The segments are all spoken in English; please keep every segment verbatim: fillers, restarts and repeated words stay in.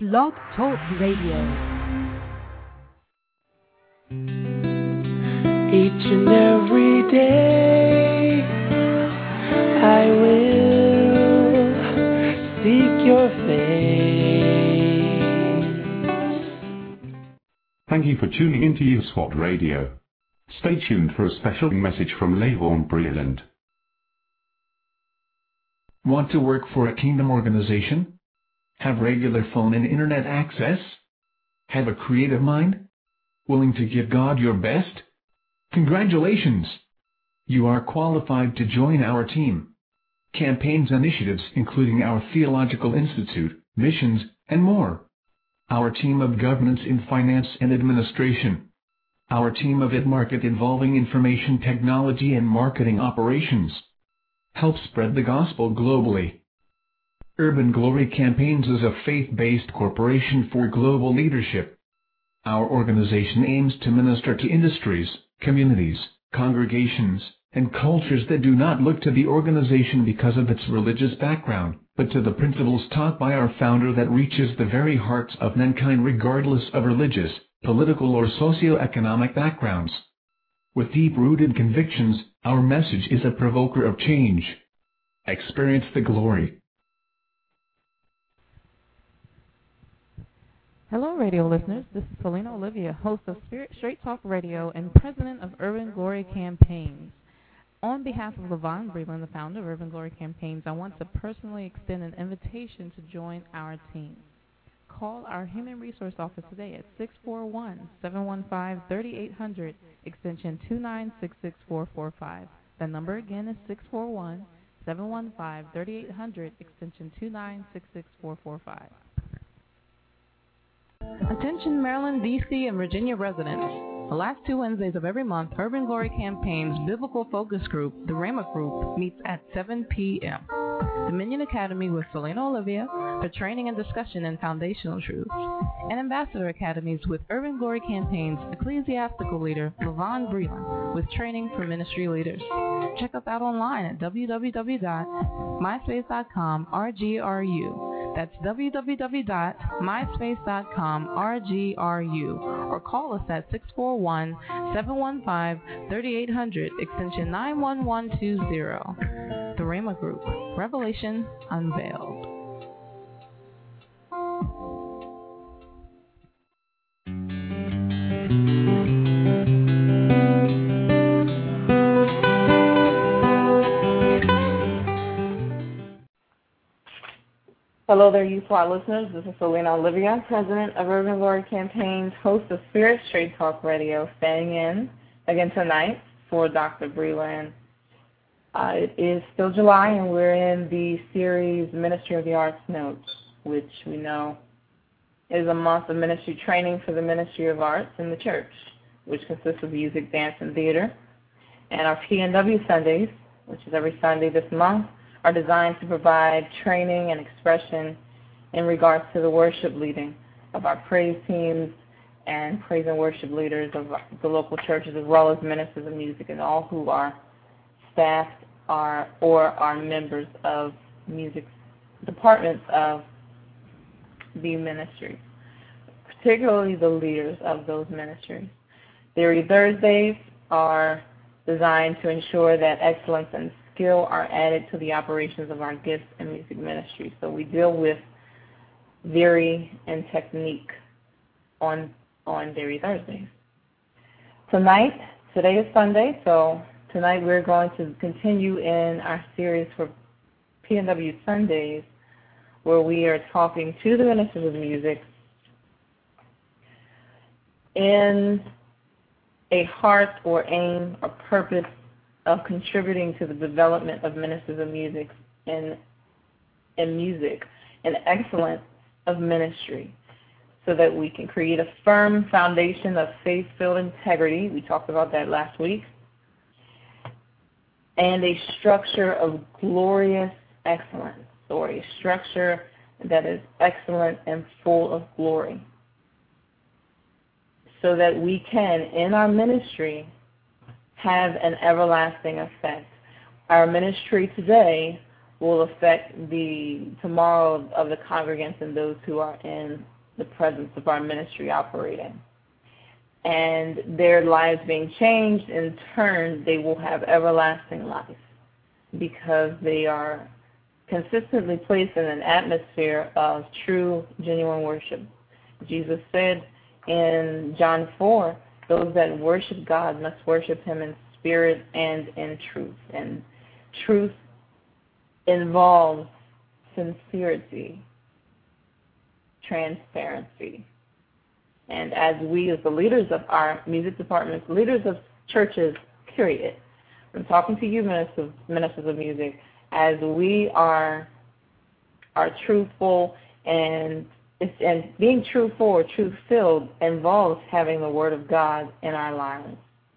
Blog Talk Radio. Each and every day I will seek your face. Thank you for tuning into U S W A T Radio. Stay tuned for a special message from Lavon Breland. Want to work for a kingdom organization? Have regular phone and internet access? Have a creative mind? Willing to give God your best? Congratulations! You are qualified to join our team. Campaigns initiatives including our Theological Institute, missions, and more. Our team of governance in finance and administration. Our team of ed-market involving information technology and marketing operations. Help spread the gospel globally. Urban Glory Campaigns is a faith-based corporation for global leadership. Our organization aims to minister to industries, communities, congregations, and cultures that do not look to the organization because of its religious background, but to the principles taught by our founder that reaches the very hearts of mankind regardless of religious, political or socio-economic backgrounds. With deep-rooted convictions, our message is a provoker of change. Experience the glory. Hello, radio listeners. This is Selena Olivia, host of Spirit Straight Talk Radio and president of Urban Glory Campaigns. On behalf of Lavon Breland, the founder of Urban Glory Campaigns, I want to personally extend an invitation to join our team. Call our Human Resource Office today at six four one, seven one five, three eight zero zero, extension two nine six six four four five. The number again is six four one, seven one five, three eight zero zero, extension two nine six six four four five. Attention Maryland, D C, and Virginia residents. The last two Wednesdays of every month, Urban Glory Campaign's Biblical Focus Group, the Rhema Group, meets at seven p.m. Dominion Academy with Selena Olivia for training and discussion in foundational truths, and Ambassador Academies with Urban Glory Campaign's ecclesiastical leader, Lavon Breland, with training for ministry leaders. Check us out online at w w w dot myspace dot com R G R U. That's w w w dot myspace dot com R G R U, or call us at six four one, seven one five, three eight zero zero, extension nine one one two zero. The Rhema Group, Revelation Unveiled. Hello there, U S W A T listeners. This is Selena Olivia, president of Urban Glory Campaigns, host of Spirit Straight Talk Radio, staying in again tonight for Doctor Breland. Uh, it is still July, and we're in the series Ministry of the Arts Notes, which we know is a month of ministry training for the Ministry of Arts in the church, which consists of music, dance, and theater. And our P N W Sundays, which is every Sunday this month, are designed to provide training and expression in regards to the worship leading of our praise teams and praise and worship leaders of the local churches, as well as ministers of music and all who are staff are or are members of music departments of the ministries, particularly the leaders of those ministries. Theory Thursdays are designed to ensure that excellence and skill are added to the operations of our gifts and music ministry. So we deal with theory and technique on on Theory Thursdays. Tonight, today is Sunday, so tonight we're going to continue in our series for P N W Sundays, where we are talking to the ministers of music in a heart or aim or purpose of contributing to the development of ministers of music in, in music and excellence of ministry, so that we can create a firm foundation of faith-filled integrity. We talked about that last week. And a structure of glorious excellence, or a structure that is excellent and full of glory, so that we can, in our ministry, have an everlasting effect. Our ministry today will affect the tomorrow of the congregants and those who are in the presence of our ministry operating. And their lives being changed, in turn, they will have everlasting life because they are consistently placed in an atmosphere of true, genuine worship. Jesus said in John four, those that worship God must worship him in spirit and in truth. And truth involves sincerity, transparency. And as we, as the leaders of our music departments, leaders of churches, period, I'm talking to you, ministers, ministers of music, as we are are truthful, and it's, and being truthful or truth-filled involves having the Word of God in our lives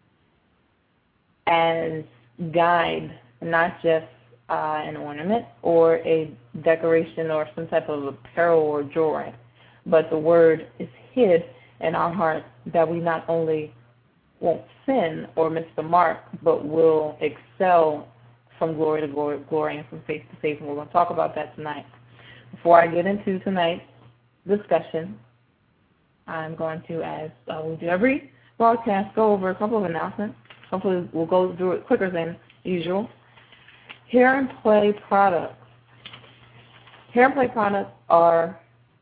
as guide, not just uh, an ornament or a decoration or some type of apparel or jewelry, but the Word is hid in our hearts that we not only won't sin or miss the mark, but will excel from glory to glory, glory and from faith to faith. And we're going to talk about that tonight. Before I get into tonight's discussion, I'm going to, as uh, we do every broadcast, go over a couple of announcements. Hopefully we'll go through it quicker than usual. Hear and Play products. Hear and Play products are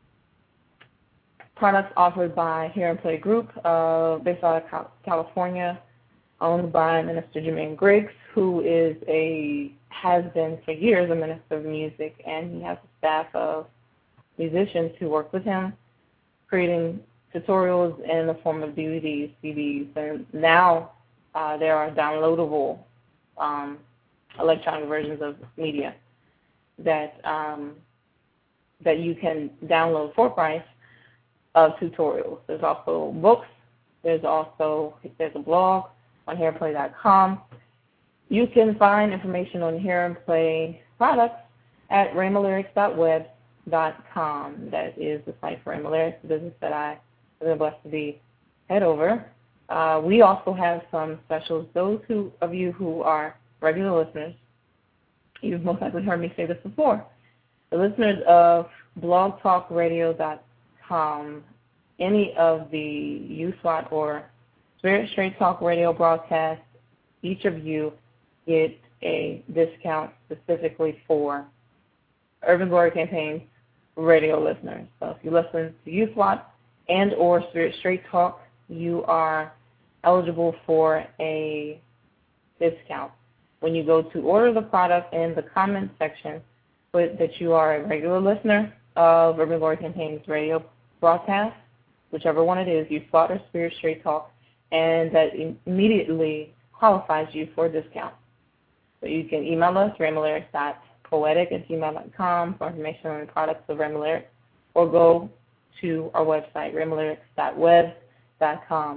products offered by Hear and Play Group, uh, based out of California, owned by Minister Jermaine Griggs, who is a has been for years a minister of music, and he has a staff of musicians who work with him, creating tutorials in the form of D V Ds, C Ds, and now uh, there are downloadable um, electronic versions of media that um, that you can download for price of tutorials. There's also books. There's also there's a blog on hear and play dot com. You can find information on Hear and Play products at rhema lyrics dot web dot com. That is the site for Rhema Lyrics, the business that I have been blessed to be head over. Uh, we also have some specials. Those who of you who are regular listeners, you've most likely heard me say this before. The listeners of blog talk radio dot com, any of the U SWAT or Spirit Straight Talk radio broadcasts, each of you get a discount specifically for Urban Glory Campaign radio listeners. So if you listen to U SWAT and or Spirit Straight Talk, you are eligible for a discount. When you go to order the product, in the comment section, put that you are a regular listener of Urban Glory Campaign's radio broadcast, whichever one it is, U SWAT or Spirit Straight Talk, and that immediately qualifies you for a discount. So you can email us, rhema lyrics dot poetic at gmail dot com for information on the products of Rhema Lyrics, or go to our website, rhema lyrics dot web dot com.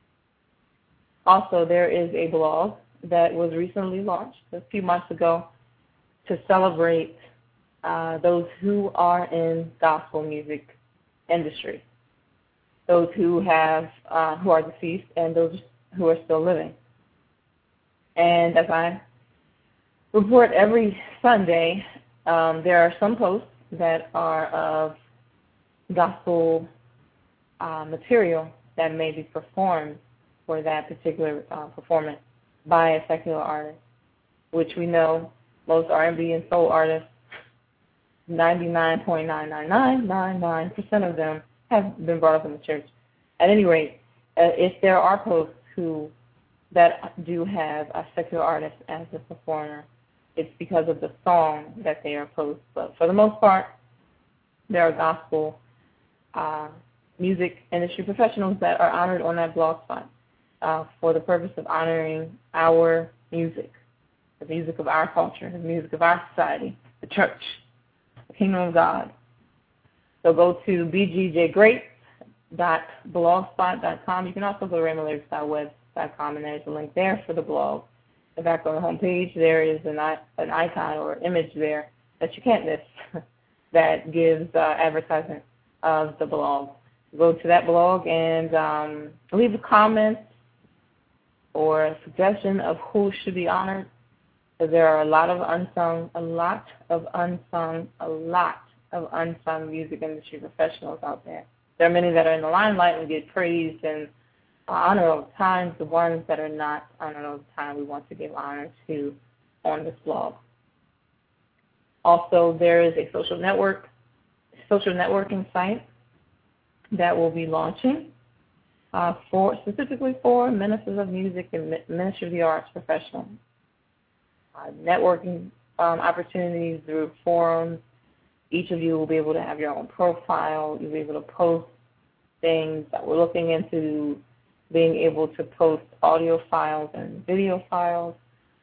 Also, there is a blog that was recently launched a few months ago to celebrate uh, those who are in gospel music industry, those who have uh, who are deceased and those who are still living. And as I report every Sunday, um, there are some posts that are of gospel uh, material that may be performed for that particular uh, performance by a secular artist, which we know most R and B and soul artists, ninety-nine point nine nine nine nine nine percent of them have been brought up in the church. At any rate, uh, if there are posts who that do have a secular artist as a performer, it's because of the song that they are posts. But for the most part, there are gospel uh, music industry professionals that are honored on that blog spot uh, for the purpose of honoring our music, the music of our culture, the music of our society, the church, the kingdom of God. So go to b g j great dot blogspot dot com. You can also go to rhema lyrics dot web dot com, and there's a link there for the blog. And back on the home page, there is an, an icon or image there that you can't miss that gives uh, advertisement of the blog. Go to that blog and um, leave a comment or a suggestion of who should be honored because there are a lot of unsung, a lot of unsung, a lot of unsung music industry professionals out there. There are many that are in the limelight and get praised and honored all the time. The ones that are not honored all the time, we want to give honor to on this blog. Also, there is a social network, social networking site that will be launching uh, for specifically for ministers of music and ministry of the arts professionals. Uh, networking um, opportunities through forums. Each of you will be able to have your own profile. You'll be able to post things. That we're looking into being able to post audio files and video files.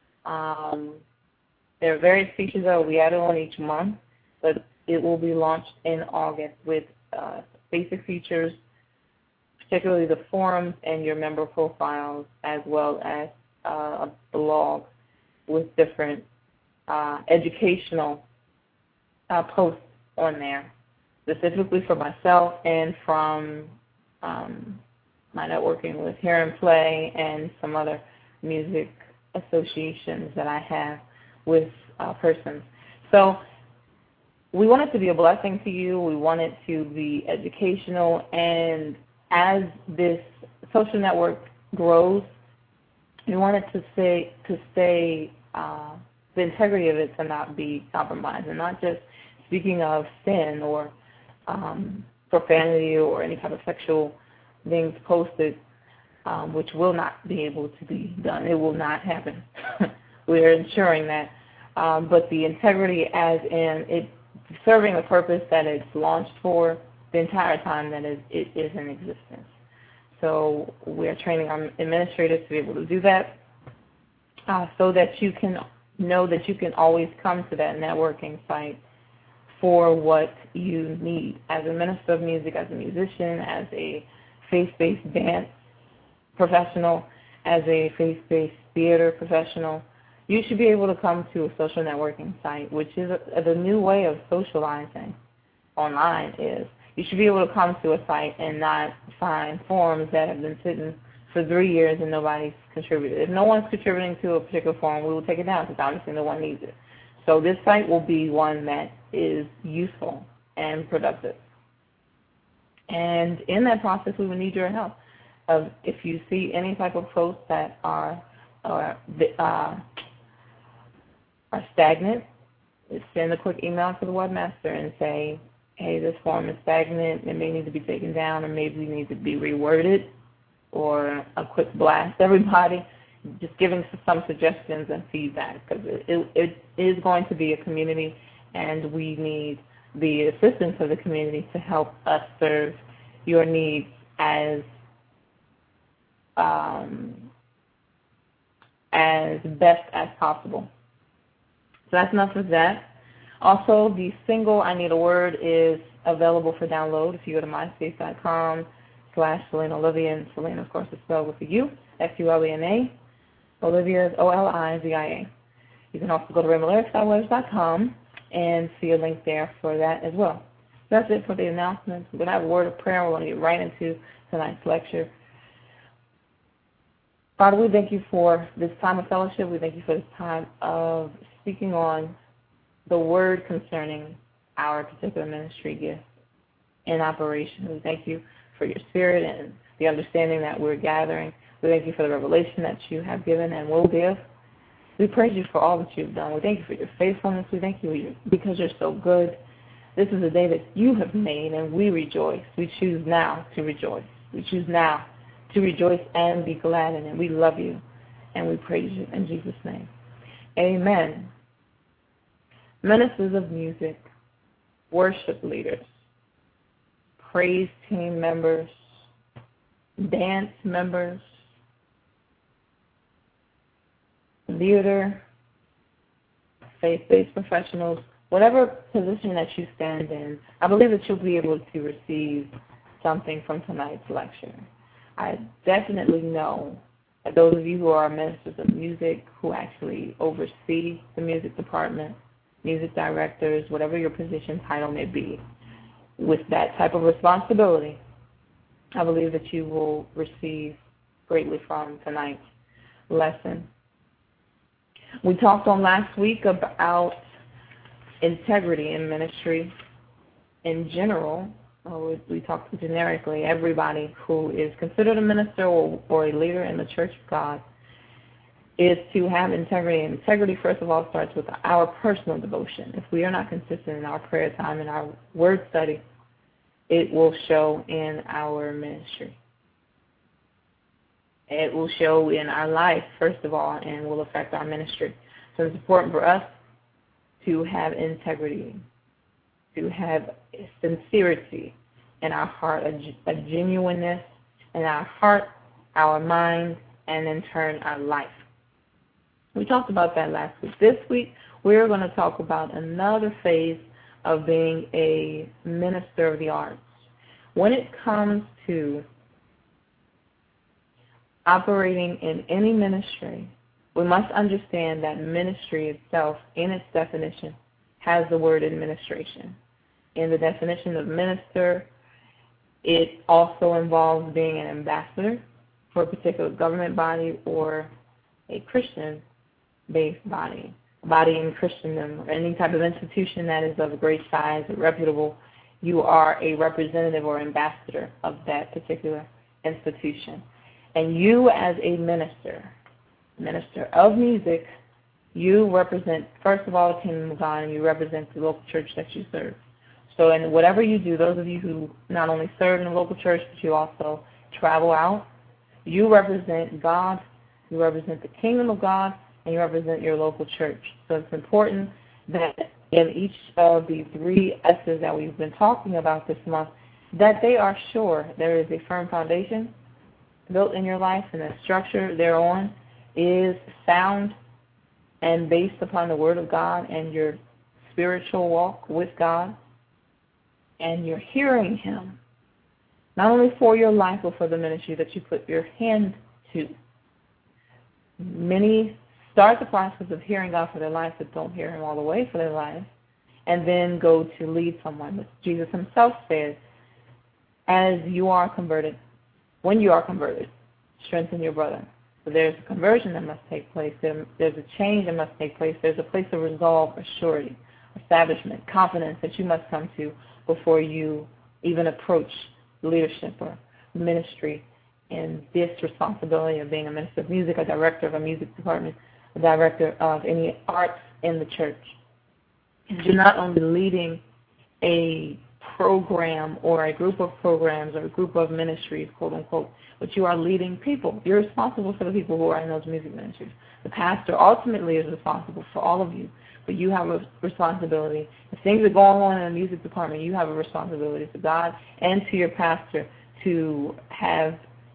Um, there are various features that will be added on each month, but it will be launched in August with uh, basic features, particularly the forums and your member profiles, as well as uh, a blog with different uh, educational uh, posts on there, specifically for myself and from um, my networking with Hear and Play and some other music associations that I have with uh, persons. So we want it to be a blessing to you. We want it to be educational. And as this social network grows, we want it to stay, to stay uh, the integrity of it to not be compromised. And not just speaking of sin or um, profanity or any type of sexual things posted, um, which will not be able to be done. It will not happen. We are ensuring that. Um, but the integrity as in it serving the purpose that it's launched for the entire time that it, it is in existence. So we are training our administrators to be able to do that uh, so that you can know that you can always come to that networking site for what you need. As a minister of music, as a musician, as a faith-based dance professional, as a faith-based theater professional, you should be able to come to a social networking site, which is a, the new way of socializing online is. You should be able to come to a site and not find forums that have been sitting for three years and nobody's contributed. If no one's contributing to a particular forum, we will take it down because obviously no one needs it. So this site will be one that is useful and productive. And in that process, we will need your help. Uh, if you see any type of posts that are, are uh, are stagnant, send a quick email to the webmaster and say, hey, this form is stagnant, it may need to be taken down, or maybe it needs to be reworded, or a quick blast. Everybody just giving some suggestions and feedback, because it, it, it is going to be a community, and we need the assistance of the community to help us serve your needs as um, as best as possible. So that's enough of that. Also, the single I Need a Word is available for download if you go to myspace.com slash Selena Olivia, and Selena, of course, is spelled with a U, S U L E N A. Olivia is O L I V I A. You can also go to rhema lyrics dot webs dot com and see a link there for that as well. So that's it for the announcements. We're going to have a word of prayer. We're going to get right into tonight's lecture. Father, we thank you for this time of fellowship. We thank you for this time of speaking on the word concerning our particular ministry gift in operation. We thank you for your spirit and the understanding that we're gathering. We thank you for the revelation that you have given and will give. We praise you for all that you've done. We thank you for your faithfulness. We thank you because you're so good. This is a day that you have made, and we rejoice. We choose now to rejoice. We choose now to rejoice and be glad in it. We love you, and we praise you in Jesus' name. Amen. Ministers of music, worship leaders, praise team members, dance members, theater, faith-based professionals, whatever position that you stand in, I believe that you'll be able to receive something from tonight's lecture. I definitely know that those of you who are ministers of music, who actually oversee the music department, music directors, whatever your position title may be, with that type of responsibility, I believe that you will receive greatly from tonight's lesson. We talked on last week about integrity in ministry in general. Uh, we, we talked generically. Everybody who is considered a minister or, or a leader in the Church of God is to have integrity. And integrity, first of all, starts with our personal devotion. If we are not consistent in our prayer time and our word study, it will show in our ministry. It will show in our life, first of all, and will affect our ministry. So it's important for us to have integrity, to have sincerity in our heart, a, a genuineness in our heart, our mind, and in turn our life. We talked about that last week. This week, we're going to talk about another phase of being a minister of the arts. When it comes to operating in any ministry, we must understand that ministry itself, in its definition, has the word administration. In the definition of minister, it also involves being an ambassador for a particular government body or a Christian-based body, a body in Christendom, or any type of institution that is of great size or reputable. You are a representative or ambassador of that particular institution. And you as a minister, minister of music, you represent, first of all, the kingdom of God, and you represent the local church that you serve. So in whatever you do, those of you who not only serve in the local church, but you also travel out, you represent God, you represent the kingdom of God, and you represent your local church. So it's important that in each of the three S's that we've been talking about this month, that they are sure there is a firm foundation built in your life, and the structure thereon is sound and based upon the Word of God and your spiritual walk with God, and you're hearing Him, not only for your life but for the ministry that you put your hand to. Many start the process of hearing God for their life but don't hear Him all the way for their life, and then go to lead someone. But Jesus Himself says, as you are converted, when you are converted, strengthen your brother. So there's a conversion that must take place. There, there's a change that must take place. There's a place of resolve, assurity, establishment, confidence that you must come to before you even approach leadership or ministry in this responsibility of being a minister of music, a director of a music department, a director of any arts in the church. And you're not only leading a program or a group of programs or a group of ministries, quote unquote, but you are leading people. You're responsible for the people who are in those music ministries. The pastor ultimately is responsible for all of you, but you have a responsibility. If things are going on in the music department, you have a responsibility to God and to your pastor to have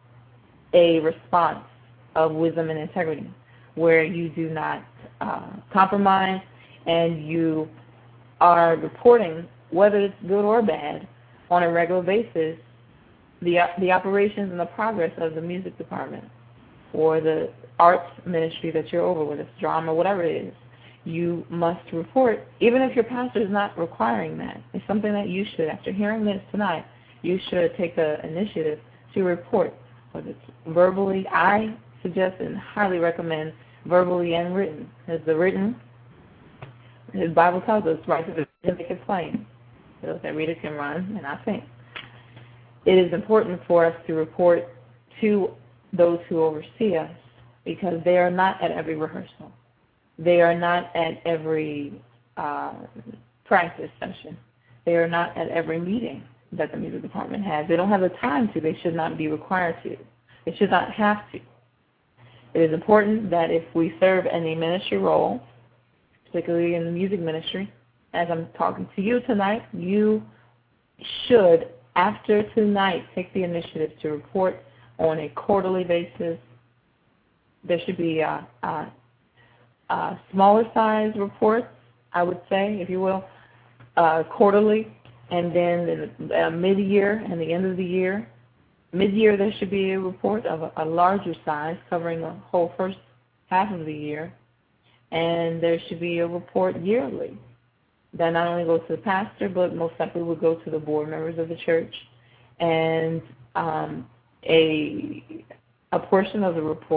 a response of wisdom and integrity where you do not uh, compromise and you are reporting, whether it's good or bad, on a regular basis, the the operations and the progress of the music department or the arts ministry that you're over, whether it's drama, whatever it is. You must report, even if your pastor is not requiring that. It's something that you should, after hearing this tonight, you should take the initiative to report, whether it's verbally. I suggest and highly recommend verbally and written. As the written, the Bible tells us, right, to make it plain. Those that read it can run, and I think. It is important for us to report to those who oversee us because they are not at every rehearsal. They are not at every uh, practice session. They are not at every meeting that the music department has. They don't have the time to. They should not be required to. They should not have to. It is important that if we serve in a ministry role, particularly in the music ministry, as I'm talking to you tonight, you should, after tonight, take the initiative to report on a quarterly basis. There should be a, a, a smaller size reports, I would say, if you will, uh, quarterly, and then the, uh, mid-year and the end of the year. Mid-year, there should be a report of a, a larger size covering the whole first half of the year, and there should be a report yearly that not only goes to the pastor, but most likely would go to the board members of the church, and um, a a portion of the report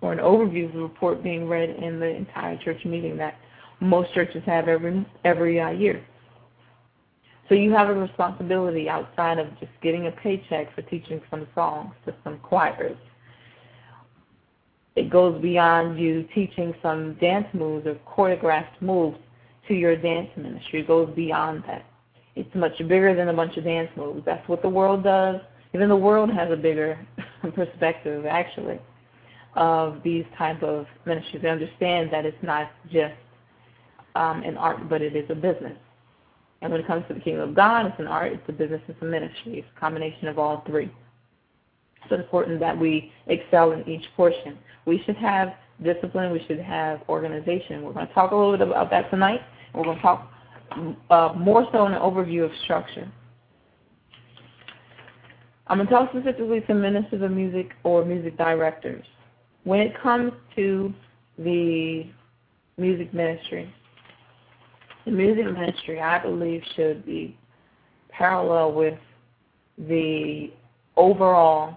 or an overview of the report being read in the entire church meeting that most churches have every every uh, year. So you have a responsibility outside of just getting a paycheck for teaching some songs to some choirs. It goes beyond you teaching some dance moves or choreographed moves to your dance ministry. It goes beyond that. It's much bigger than a bunch of dance moves. That's what the world does. Even the world has a bigger perspective, actually, of these type of ministries. They understand that it's not just um, an art, but it is a business. And when it comes to the kingdom of God, it's an art, it's a business, it's a ministry. It's a combination of all three. So it's important that we excel in each portion. We should have discipline. We should have organization. We're going to talk a little bit about that tonight. We're going to talk uh, more so in an overview of structure. I'm going to talk specifically to ministers of music or music directors. When it comes to the music ministry, the music ministry, I believe, should be parallel with the overall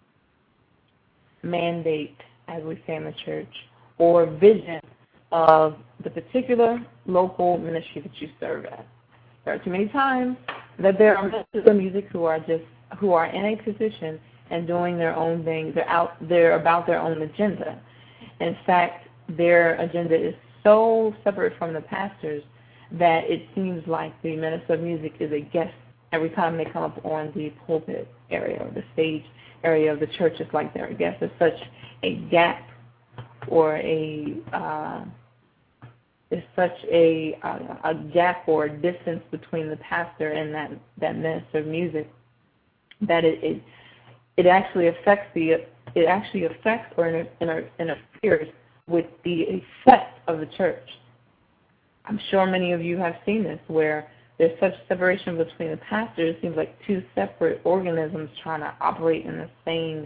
mandate, as we say in the church, or vision of the particular local ministry that you serve at. There are too many times that there are ministers of music who are just who are in a position and doing their own thing. They're out there about their own agenda. In fact, their agenda is so separate from the pastors that it seems like the minister of music is a guest every time they come up on the pulpit area or the stage area of the church. It's like they're a guest. There's such a gap or a uh, there's such a, a a gap or a distance between the pastor and that that minister of music that it it, it actually affects the it actually affects or inter, inter, interferes with the effect of the church. I'm sure many of you have seen this, where there's such separation between the pastors. It seems like two separate organisms trying to operate in the same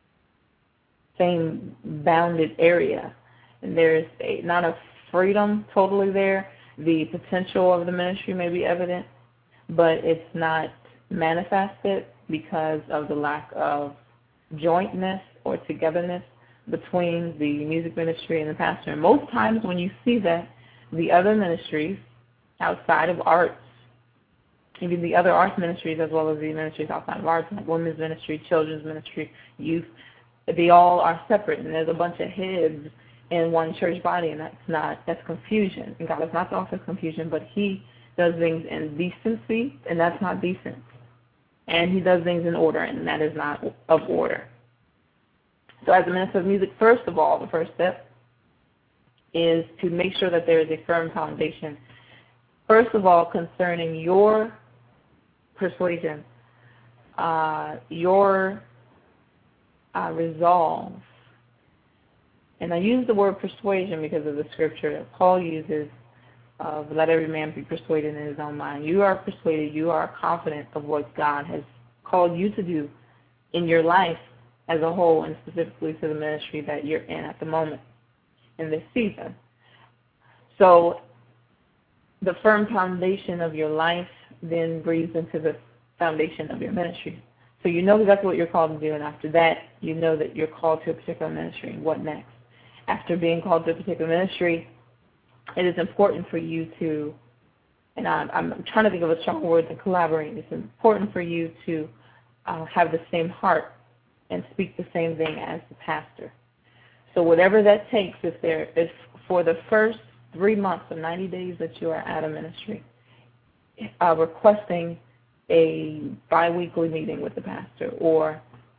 same bounded area. And there's a, not a freedom totally there. The potential of the ministry may be evident, but it's not manifested because of the lack of jointness or togetherness between the music ministry and the pastor. And most times when you see that, the other ministries outside of arts, even the other arts ministries as well as the ministries outside of arts, like women's ministry, children's ministry, youth, they all are separate, and there's a bunch of heads in one church body, and that's not, that's confusion. And God is not the author of confusion, but he does things in decency, and that's not decent. And he does things in order, and that is not of order. So as a minister of music, first of all, the first step is to make sure that there is a firm foundation. First of all, concerning your persuasion, uh, your uh, resolve. And I use the word persuasion because of the scripture that Paul uses of let every man be persuaded in his own mind. You are persuaded, you are confident of what God has called you to do in your life as a whole, and specifically to the ministry that you're in at the moment in this season. So the firm foundation of your life then breathes into the foundation of your ministry. So you know exactly what you're called to do, and after that, you know that you're called to a particular ministry. What next? After being called to a particular ministry, it is important for you to, and I'm, I'm trying to think of a strong word, to collaborate. It's important for you to uh, have the same heart and speak the same thing as the pastor. So whatever that takes, if there is for the first three months or ninety days that you are at a ministry, uh, requesting a biweekly meeting with the pastor or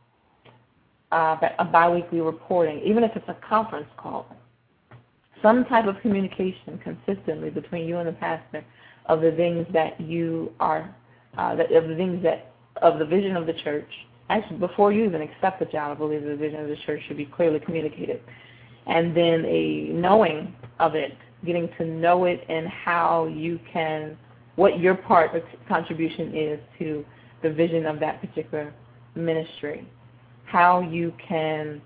uh, a biweekly reporting, even if it's a conference call, some type of communication consistently between you and the pastor of the things that you are, uh, that, of the things that, of the vision of the church. Actually, before you even accept the job, I believe the vision of the church should be clearly communicated. And then a knowing of it, getting to know it and how you can, what your part of contribution is to the vision of that particular ministry, how you can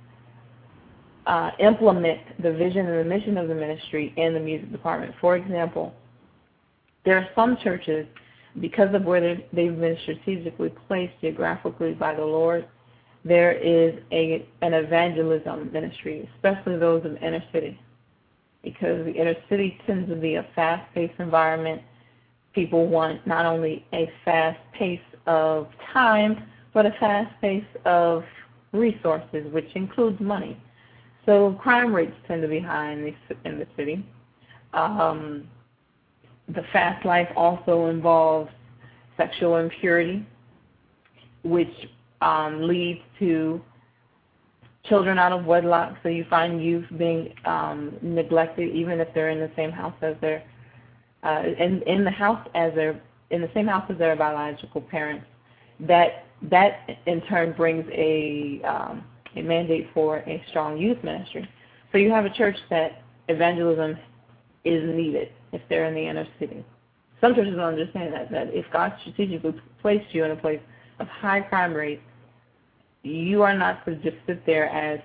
uh, implement the vision and the mission of the ministry in the music department. For example, there are some churches, because of where they've been strategically placed geographically by the Lord, there is a an evangelism ministry, especially those of inner city, because the inner city tends to be a fast-paced environment. People want not only a fast pace of time, but a fast pace of resources, which includes money. So crime rates tend to be high in the, in the city. Um, the fast life also involves sexual impurity, which um, leads to children out of wedlock. So you find youth being um, neglected, even if they're in the same house as their uh, in in the house as their in the same house as their biological parents. That that in turn brings a um, a mandate for a strong youth ministry. So you have a church that evangelism is needed if they're in the inner city. Some churches don't understand that, that if God strategically placed you in a place of high crime rates, you are not to just sit there as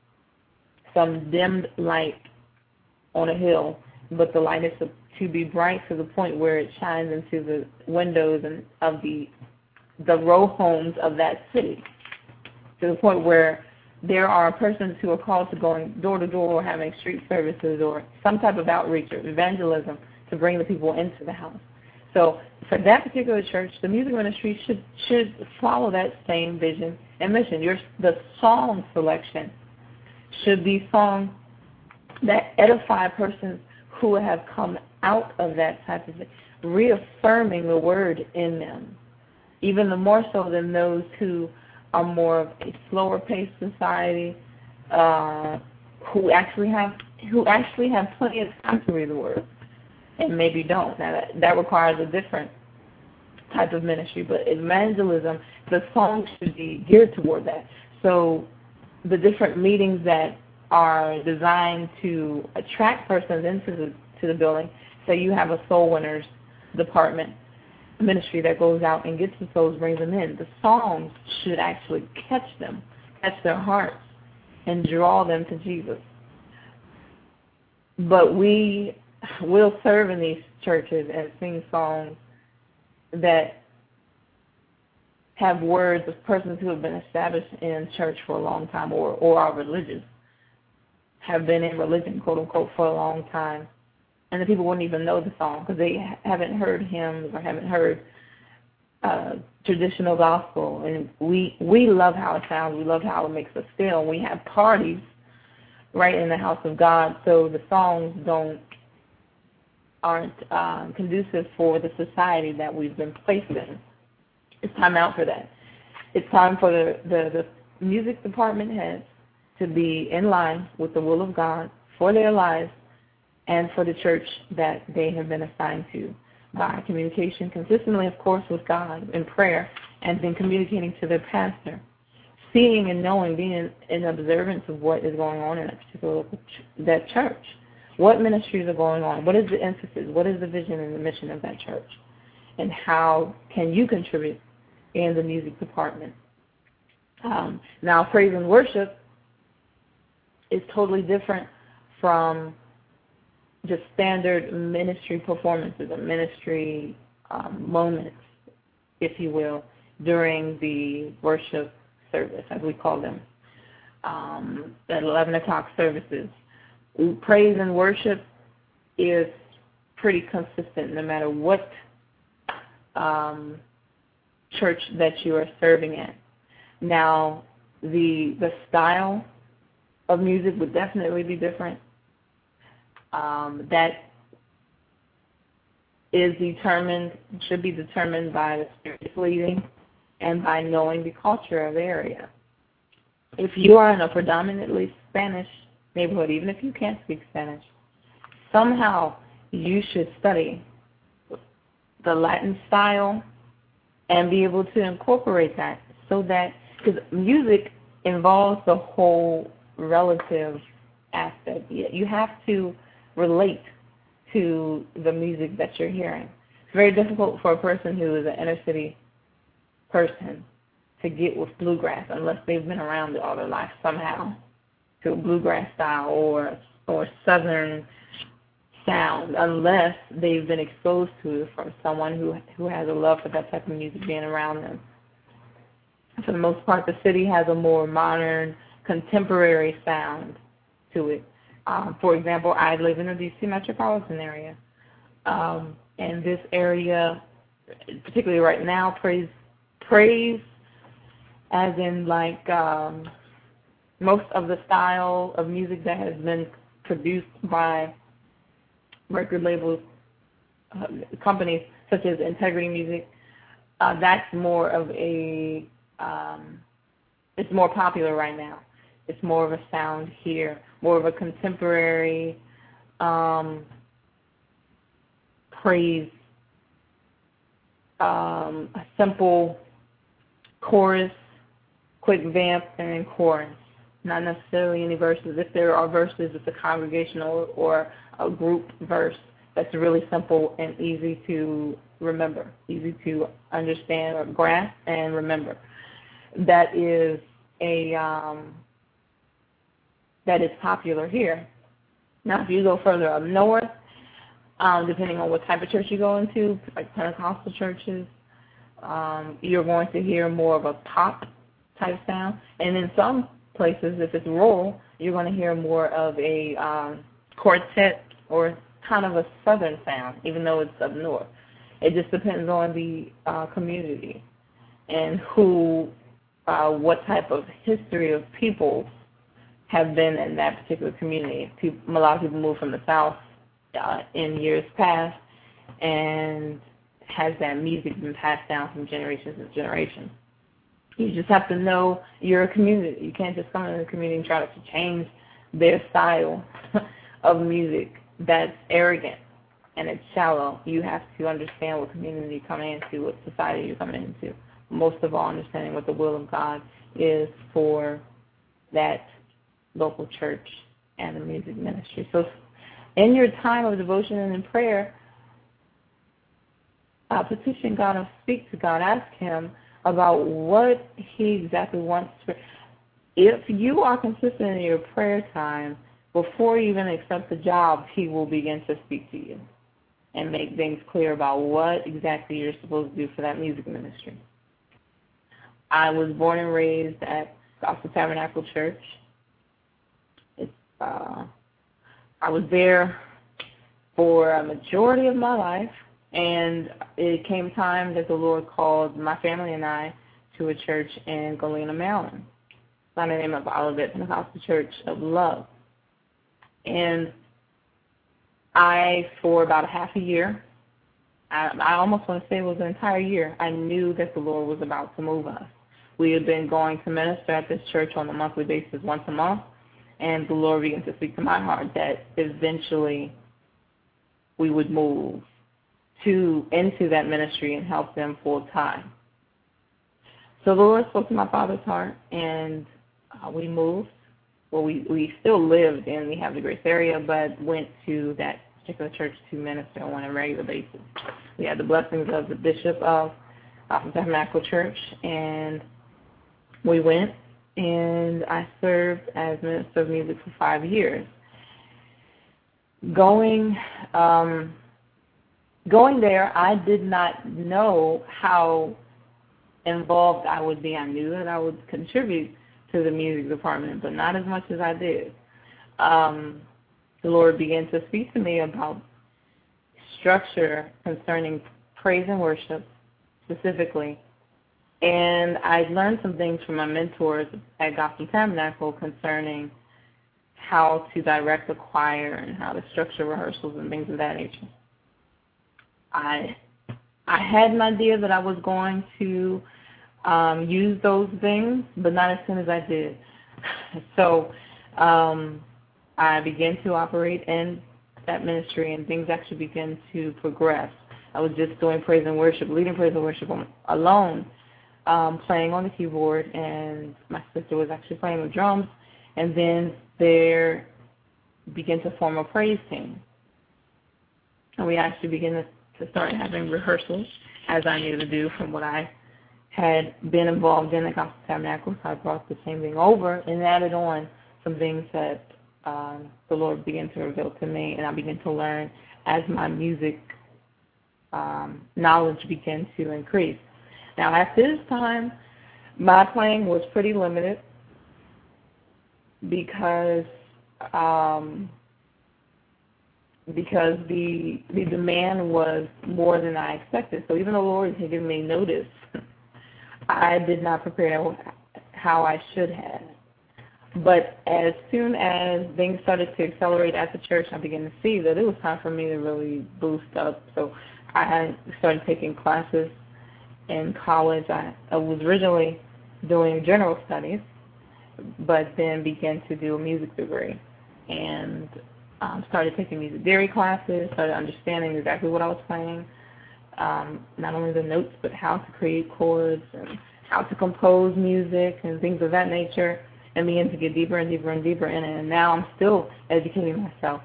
some dimmed light on a hill, but the light is to, to be bright to the point where it shines into the windows and of the the row homes of that city, to the point where there are persons who are called to going door to door or having street services or some type of outreach or evangelism to bring the people into the house. So for that particular church, the music ministry should should follow that same vision and mission. Your the song selection should be songs that edify persons who have come out of that type of thing, reaffirming the word in them, even the more so than those who are more of a slower paced society, uh, who actually have who actually have plenty of time to read the word, and maybe don't. Now that, that requires a different type of ministry. But evangelism, the song should be geared toward that. So the different meetings that are designed to attract persons into the to the building. So you have a soul winners department ministry that goes out and gets the souls, brings them in. The songs should actually catch them, catch their hearts, and draw them to Jesus. But we will serve in these churches and sing songs that have words of persons who have been established in church for a long time, or, or are religious, have been in religion, quote unquote, for a long time. And the people wouldn't even know the song because they haven't heard hymns or haven't heard uh, traditional gospel. And we we love how it sounds. We love how it makes us feel. We have parties right in the house of God, so the songs don't aren't um, conducive for the society that we've been placed in. It's time out for that. It's time for the, the, the music department heads to be in line with the will of God for their lives and for the church that they have been assigned to, by communication consistently, of course, with God in prayer, and then communicating to their pastor, seeing and knowing, being in, in observance of what is going on in that particular that church. What ministries are going on? What is the emphasis? What is the vision and the mission of that church? And how can you contribute in the music department? Um, now, praise and worship is totally different from just standard ministry performances or ministry um, moments, if you will, during the worship service, as we call them, um, at eleven o'clock services. Praise and worship is pretty consistent no matter what um, church that you are serving at. Now, the the style of music would definitely be different. Um, that is determined, should be determined by the Spirit's leading and by knowing the culture of the area. If you are in a predominantly Spanish neighborhood, even if you can't speak Spanish, somehow you should study the Latin style and be able to incorporate that, so that, because music involves the whole relative aspect. You have to relate to the music that you're hearing. It's very difficult for a person who is an inner city person to get with bluegrass unless they've been around it all their life somehow, to a bluegrass style or or southern sound, unless they've been exposed to it from someone who who has a love for that type of music being around them. for the most part, the city has a more modern, contemporary sound to it. Um, for example, I live in the D C metropolitan area. Um, and this area, particularly right now, praise, praise as in like um, most of the style of music that has been produced by record labels, uh, companies such as Integrity Music, uh, that's more of a, um, it's more popular right now. It's more of a sound here, more of a contemporary um, praise, um, a simple chorus, quick vamp, and then chorus. Not necessarily any verses. If there are verses, it's a congregational or a group verse that's really simple and easy to remember, easy to understand or grasp and remember. That is a um, that is popular here. Now, if you go further up north, um, depending on what type of church you go into, like Pentecostal churches, um, you're going to hear more of a pop type sound. And in some places, if it's rural, you're going to hear more of a um, quartet or kind of a southern sound, even though it's up north. It just depends on the uh, community and who, uh, what type of history of people have been in that particular community. People, a lot of people moved from the South uh, in years past, and has that music been passed down from generations to generations. You just have to know your community. You can't just come into the community and try to change their style of music. That's arrogant and it's shallow. You have to understand what community you're coming into, what society you're coming into. Most of all, understanding what the will of God is for that local church and the music ministry. So in your time of devotion and in prayer, uh, petition God and speak to God. Ask Him about what He exactly wants. To, if you are consistent in your prayer time, before you even accept the job, He will begin to speak to you and make things clear about what exactly you're supposed to do for that music ministry. I was born and raised at Gospel Tabernacle Church. It's, uh, I was there for a majority of my life, and it came time that the Lord called my family and I to a church in Galena, Maryland, by the name of Olivet Pentecostal Church of Love. And I, for about a half a year, I, I almost want to say it was an entire year, I knew that the Lord was about to move us. We had been going to minister at this church on a monthly basis once a month, and the Lord began to speak to my heart that eventually we would move to into that ministry and help them full time. So the Lord spoke to my father's heart, and uh, we moved. Well, we, we still lived in the Havre de Grace area, but went to that particular church to minister on a regular basis. We had the blessings of the bishop of uh, Tabernacle Church, and we went, and I served as minister of music for five years. Going, um, going there, I did not know how involved I would be. I knew that I would contribute to the music department, but not as much as I did. Um, the Lord began to speak to me about structure concerning praise and worship specifically. And I learned some things from my mentors at Gospel Tabernacle concerning how to direct a choir and how to structure rehearsals and things of that nature. I I had an idea that I was going to um, use those things, but not as soon as I did. So um, I began to operate in that ministry, and things actually began to progress. I was just doing praise and worship, leading praise and worship alone, um, playing on the keyboard, and my sister was actually playing the drums, and then there began to form a praise team. And we actually began to, to start having rehearsals, as I knew to do from what I had been involved in at Gospel Tabernacle. So I brought the same thing over and added on some things that um, the Lord began to reveal to me, and I began to learn as my music um, knowledge began to increase. Now, at this time, My playing was pretty limited because um, because the the demand was more than I expected. So even though the Lord had given me notice, I did not prepare how I should have. But as soon as things started to accelerate at the church, I began to see that it was time for me to really boost up. So I started taking classes in college. I, I was originally doing general studies, but then began to do a music degree and um, started taking music theory classes, started understanding exactly what I was playing, um, not only the notes, but how to create chords and how to compose music and things of that nature, and began to get deeper and deeper and deeper in it. And now I'm still educating myself.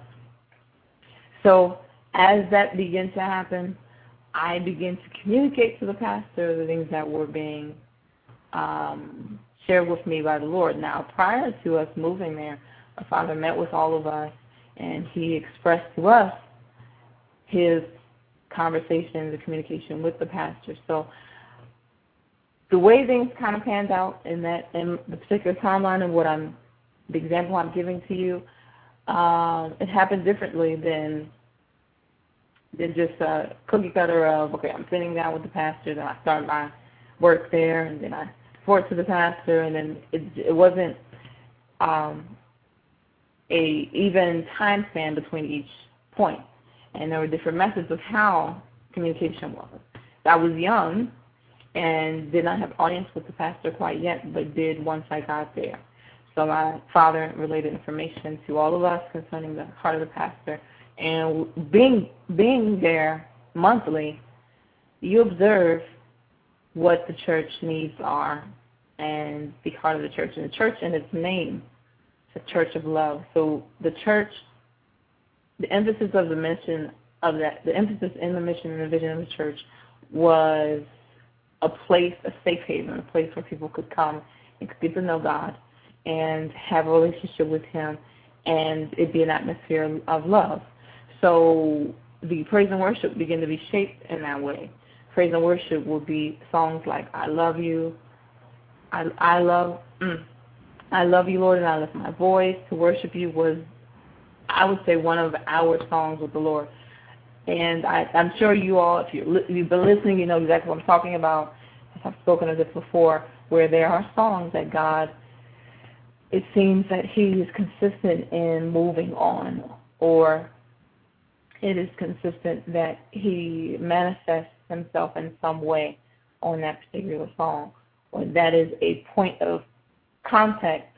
So as that began to happen, I began to communicate to the pastor the things that were being um, shared with me by the Lord. Now, prior to us moving there, our Father met with all of us, and he expressed to us his conversation, the communication with the pastor. So the way things kind of panned out in that, in the particular timeline of what I'm, the example I'm giving to you, um, it happened differently than than just a cookie cutter of, okay, I'm sitting down with the pastor, then I start my work there, and then I report to the pastor, and then it, it wasn't um, a even time span between each point, and there were different methods of how communication was. I was young and did not have audience with the pastor quite yet, but did once I got there. So my father related information to all of us concerning the heart of the pastor. And being being there monthly, you observe what the church needs are and the heart of the church. And the church in its name, it's a church of love. So the church, the emphasis of the mission of that, the emphasis in the mission and the vision of the church was a place, a safe haven, a place where people could come and could get to know God and have a relationship with Him, and it be an atmosphere of love. So the praise and worship begin to be shaped in that way. Praise and worship will be songs like "I Love You," "I I love mm, I love you, Lord, and I lift my voice to worship you" was, I would say, one of our songs with the Lord. And I, I'm sure you all, if, you're, if you've been listening, you know exactly what I'm talking about. I've spoken of this before, where there are songs that God, it seems that He is consistent in moving on, or it is consistent that He manifests Himself in some way on that particular song, or that is a point of contact,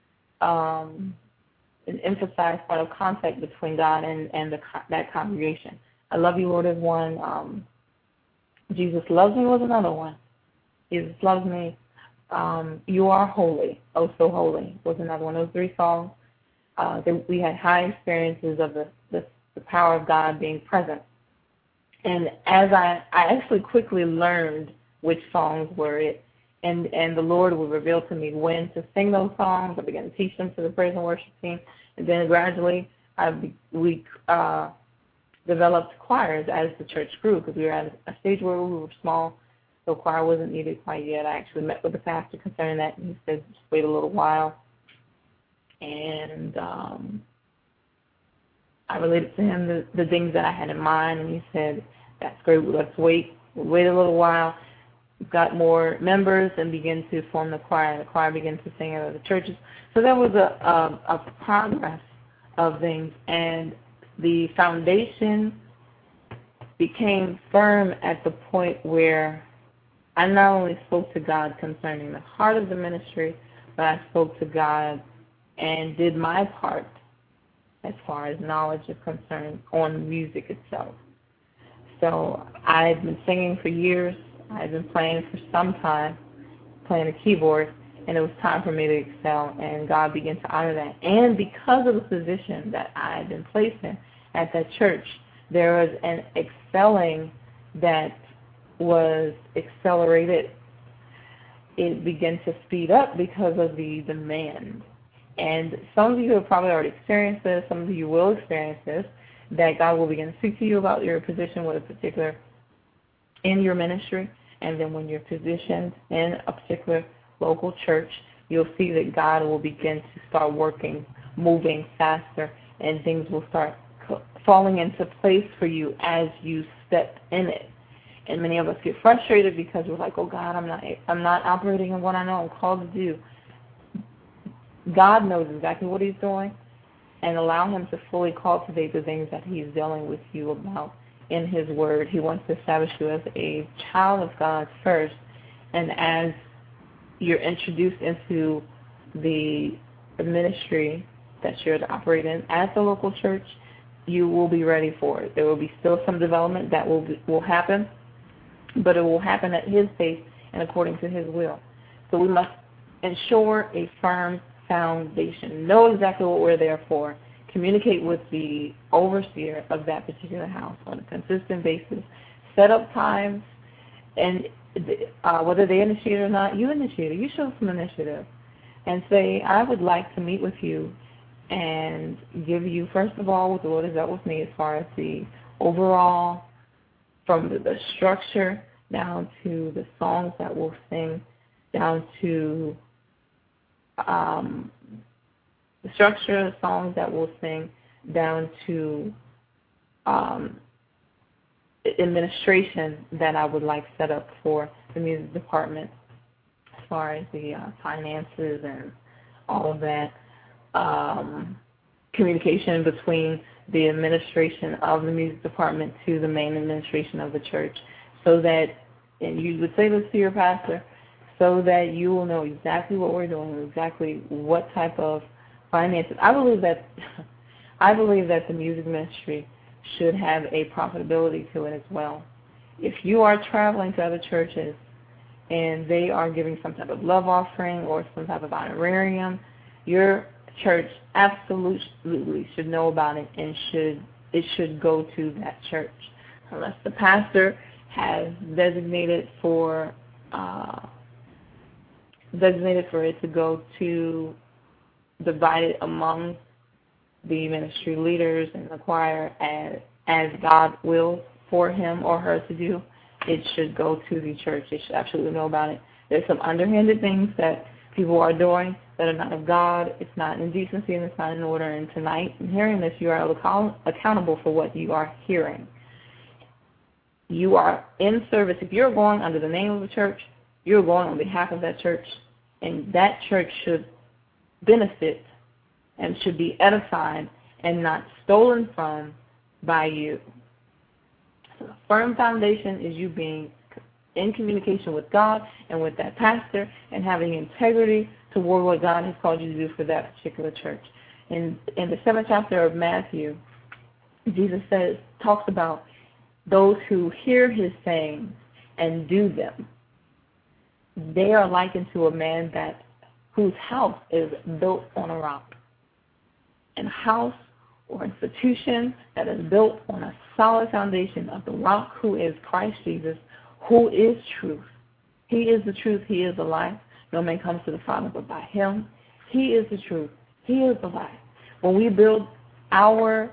um, an emphasized point of contact between God and, and the, that congregation. "I Love You, Lord" is one. Um, "Jesus Loves Me" was another one. "Jesus Loves Me." Um, "You Are Holy," "Oh So Holy" was another one. Those three songs, uh, they, we had high experiences of the, the, the power of God being present. And as I, I actually quickly learned which songs were it, and, and the Lord would reveal to me when to sing those songs. I began to teach them to the praise and worship team, and then gradually I, we uh, developed choirs as the church grew, because we were at a stage where we were small, so choir wasn't needed quite yet. I actually met with the pastor concerning that, and he said, just wait a little while. And um, I related to him the, the things that I had in mind, and he said, that's great, let's wait. We'll wait a little while. We got more members and began to form the choir. The choir began to sing at other churches. So there was a, a, a progress of things, and the foundation became firm at the point where I not only spoke to God concerning the heart of the ministry, but I spoke to God and did my part as far as knowledge is concerned on music itself. So I've been singing for years. I've been playing for some time, playing the keyboard, and it was time for me to excel, and God began to honor that. And because of the position that I had been placed in at that church, there was an excelling that was accelerated. It began to speed up because of the demand. And some of you have probably already experienced this, some of you will experience this, that God will begin to speak to you about your position with a particular, in your ministry, and then when you're positioned in a particular local church, you'll see that God will begin to start working, moving faster, and things will start falling into place for you as you step in it. And many of us get frustrated because we're like, oh God, I'm not I'm not operating in what I know I'm called to do. God knows exactly what he's doing, and allow him to fully cultivate the things that he's dealing with you about in his word. He wants to establish you as a child of God first, and as you're introduced into the ministry that you're to operate in at the local church, you will be ready for it. There will be still some development that will be, will happen, but it will happen at his pace and according to his will. So we must ensure a firm foundation. Know exactly what we're there for. Communicate with the overseer of that particular house on a consistent basis. Set up times, and uh, whether they initiate or not, you initiate it. You show some initiative and say, I would like to meet with you and give you, first of all, what the Lord has dealt with me as far as the overall, from the, the structure down to the songs that we'll sing, down to um, the structure of the songs that we'll sing, down to um, administration that I would like set up for the music department as far as the uh, finances and all of that. Um, communication between the administration of the music department to the main administration of the church, so that, and you would say this to your pastor, so that you will know exactly what we're doing, exactly what type of finances. I believe that I believe that the music ministry should have a profitability to it as well. If you are traveling to other churches and they are giving some type of love offering or some type of honorarium, your church absolutely should know about it, and should it should go to that church, unless the pastor has designated for uh, designated for it to go to divided among the ministry leaders and the choir as as God wills for him or her to do. It should go to the church. They should absolutely know about it. There's some underhanded things that people are doing that are not of God. It's not in decency and it's not in order. And tonight, in hearing this, you are accountable for what you are hearing. You are in service. If you're going under the name of a church, you're going on behalf of that church, and that church should benefit and should be edified and not stolen from by you. So a firm foundation is you being in communication with God and with that pastor and having integrity toward what God has called you to do for that particular church. In in the seventh chapter of Matthew, Jesus says talks about those who hear his sayings and do them. They are likened to a man that whose house is built on a rock. And a house or institution that is built on a solid foundation of the rock, who is Christ Jesus, who is truth. He is the truth. He is the life. No man comes to the Father but by him. He is the truth. He is the life. When we build our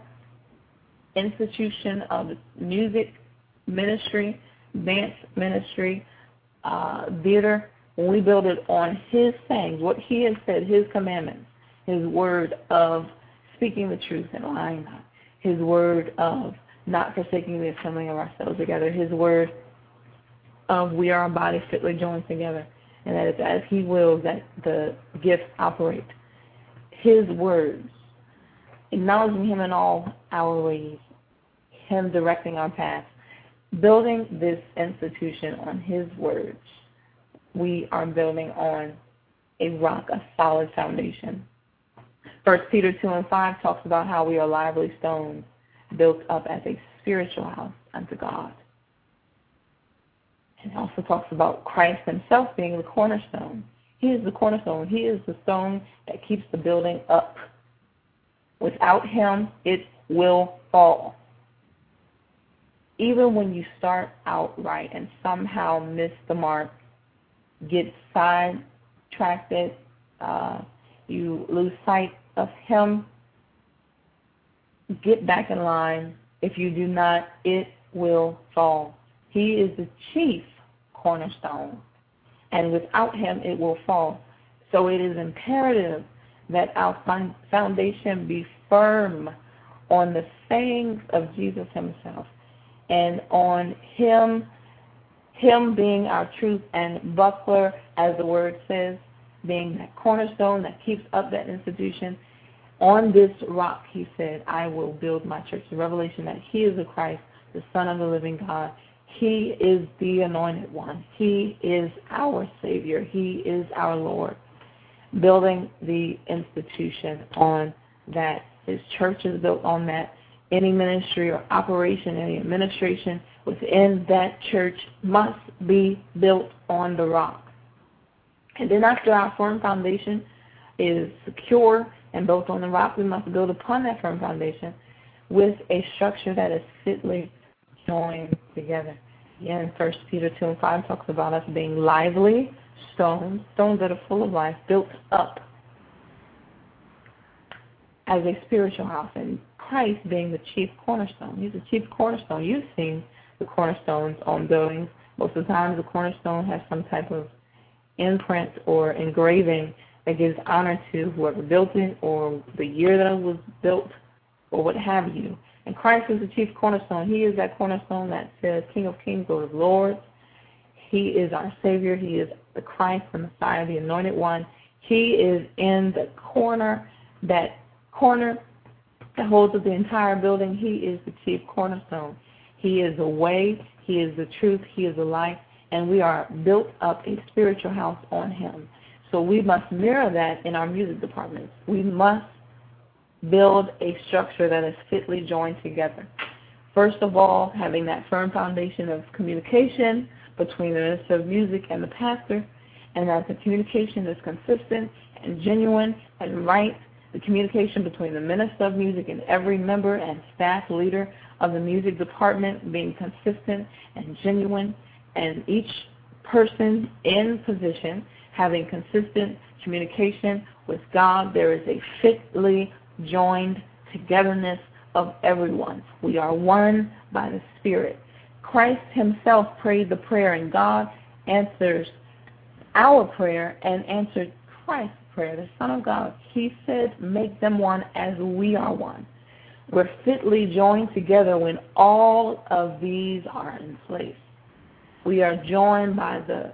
institution of music ministry, dance ministry, uh, theater, when we build it on his sayings, what he has said, his commandments, his word of speaking the truth and lying not, his word of not forsaking the assembling of ourselves together, his word of we are a body fitly joined together, and that it's as he wills that the gifts operate. His words, acknowledging him in all our ways, him directing our path, building this institution on his words, we are building on a rock, a solid foundation. First Peter two and five talks about how we are lively stones built up as a spiritual house unto God. And it also talks about Christ himself being the cornerstone. He is the cornerstone. He is the stone that keeps the building up. Without him, it will fall. Even when you start out right and somehow miss the mark, get sidetracked, uh, you lose sight of him, get back in line. If you do not, it will fall. He is the chief cornerstone. and without him it will fall. So it is imperative that our foundation be firm on the sayings of Jesus himself and on him, him being our truth and buckler, as the word says, being that cornerstone that keeps up that institution. On this rock, he said, I will build my church. The revelation that he is the Christ, the Son of the living God. He is the anointed one. He is our Savior. He is our Lord. Building the institution on that. His church is built on that. Any ministry or operation, any administration within that church must be built on the rock. And then after our firm foundation is secure and built on the rock, we must build upon that firm foundation with a structure that is fitly joined together. Again, First Peter two and five talks about us being lively stones, stones that are full of life, built up as a spiritual house, and Christ being the chief cornerstone. He's the chief cornerstone. You've seen the cornerstones on buildings. Most of the time, the cornerstone has some type of imprint or engraving that gives honor to whoever built it or the year that it was built or what have you. And Christ is the chief cornerstone. He is that cornerstone that says King of Kings, Lord of Lords. He is our Savior. He is the Christ, the Messiah, the Anointed One. He is in the corner, that corner that holds up the entire building. He is the chief cornerstone. He is the way. He is the truth. He is the life. And we are built up a spiritual house on him. So we must mirror that in our music departments. We must build a structure that is fitly joined together. First of all, having that firm foundation of communication between the minister of music and the pastor, and that the communication is consistent and genuine and right. The communication between the minister of music and every member and staff leader of the music department being consistent and genuine, and each person in position having consistent communication with God. There is a fitly joined togetherness of everyone. We are one by the Spirit. Christ himself prayed the prayer, and God answers our prayer and answered Christ's prayer, the Son of God. He said, make them one as we are one. We're fitly joined together when all of these are in place. We are joined by the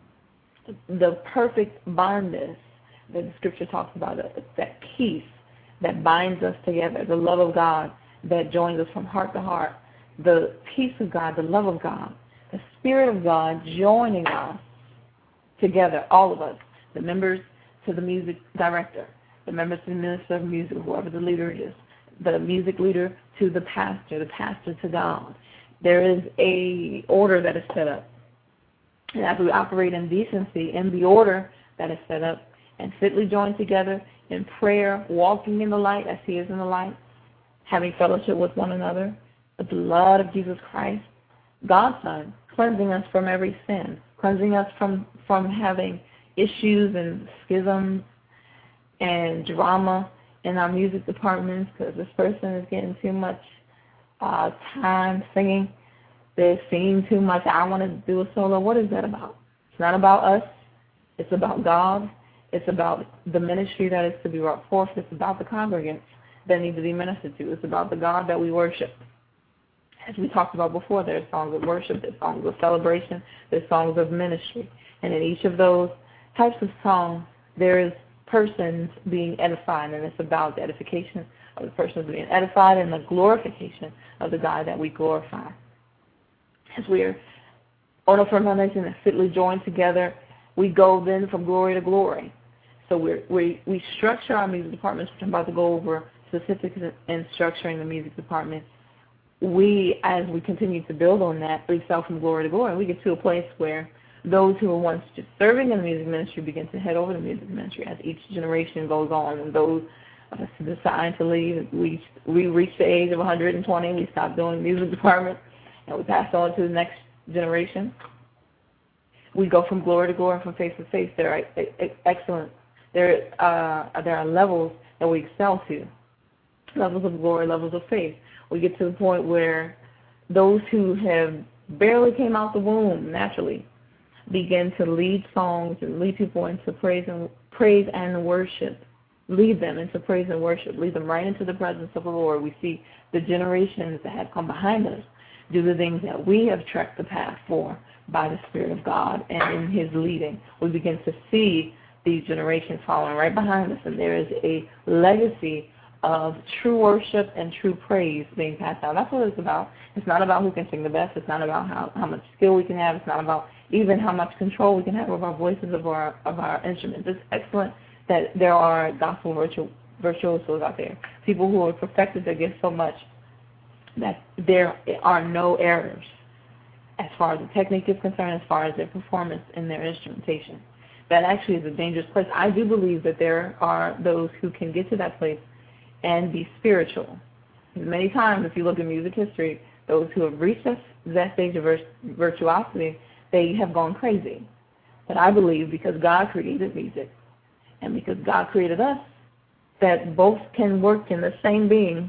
the perfect bondness that the Scripture talks about, that peace that binds us together, the love of God that joins us from heart to heart, the peace of God, the love of God, the Spirit of God joining us together, all of us, the members to the music director, the members to the minister of music, whoever the leader is, the music leader to the pastor, the pastor to God. There is a order that is set up. And as we operate in decency, in the order that is set up, and fitly joined together in prayer, walking in the light as he is in the light, having fellowship with one another, the blood of Jesus Christ, God's Son, cleansing us from every sin, cleansing us from, from having issues and schisms and drama in our music departments because this person is getting too much uh, time singing. They're singing too much. I want to do a solo. What is that about? It's not about us. It's about God. It's about the ministry that is to be brought forth. It's about the congregants that need to be ministered to. It's about the God that we worship. As we talked about before, there's songs of worship, there's songs of celebration, there's songs of ministry. And in each of those types of songs, there is persons being edified, and it's about the edification of the persons being edified and the glorification of the God that we glorify. As we are on a firm foundation that's fitly joined together, we go then from glory to glory. So we're, we we structure our music departments, which I'm about to go over specifics in structuring the music department. We, as we continue to build on that, we excel from glory to glory. We get to a place where those who were once just serving in the music ministry begin to head over to the music ministry as each generation goes on. And those of us who decide to leave, we, we reach the age of one hundred twenty, we stop doing the music department, and we pass on to the next generation. We go from glory to glory, from faith to faith. There are excellent. There, uh, there are levels that we excel to, levels of glory, levels of faith. We get to the point where those who have barely came out the womb naturally begin to lead songs and lead people into praise and praise and worship. Lead them into praise and worship. Lead them right into the presence of the Lord. We see the generations that have come behind us do the things that we have trekked the path for by the Spirit of God and in His leading. We begin to see these generations following right behind us, and there is a legacy of true worship and true praise being passed out. That's what it's about. It's not about who can sing the best. It's not about how, how much skill we can have. It's not about even how much control we can have over our voices, of our of our instruments. It's excellent that there are gospel virtu- virtuosos out there, people who have perfected their gift so much that there are no errors as far as the technique is concerned, as far as their performance and their instrumentation. That actually is a dangerous place. I do believe that there are those who can get to that place and be spiritual. Many times, if you look at music history, those who have reached that stage of virtuosity, they have gone crazy. But I believe because God created music and because God created us, that both can work in the same being,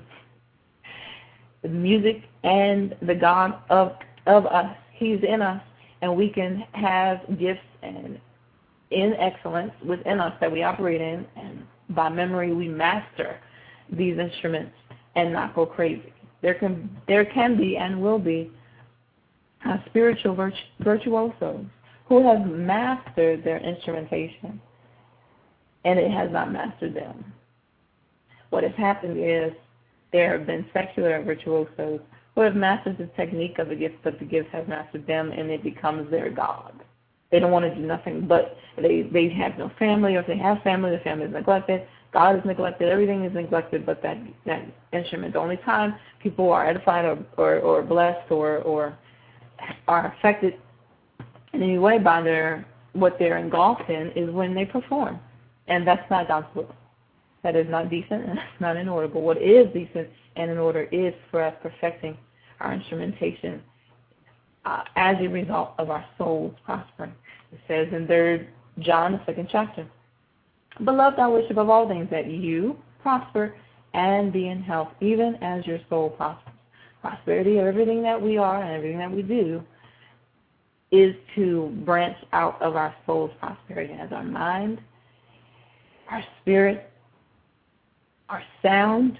the music and the God of, of us. He's in us, and we can have gifts and in excellence within us that we operate in, and by memory we master these instruments and not go crazy. There can there can be and will be uh, spiritual virtu- virtuosos who have mastered their instrumentation, and it has not mastered them. What has happened is there have been secular virtuosos who have mastered the technique of the gift, but the gift has mastered them, and it becomes their God. They don't want to do nothing, but they, they have no family, or if they have family, the family is neglected. God is neglected. Everything is neglected but that, that instrument. The only time people are edified or, or, or blessed or, or are affected in any way by their what they're engulfed in is when they perform. And that's not God's will. That is not decent and that's not in order. But what is decent and in order is for us perfecting our instrumentation uh, as a result of our souls prospering. It says in third John, the second chapter, Beloved, I wish above all things that you prosper and be in health, even as your soul prospers. Prosperity of everything that we are and everything that we do is to branch out of our soul's prosperity as our mind, our spirit, our sound,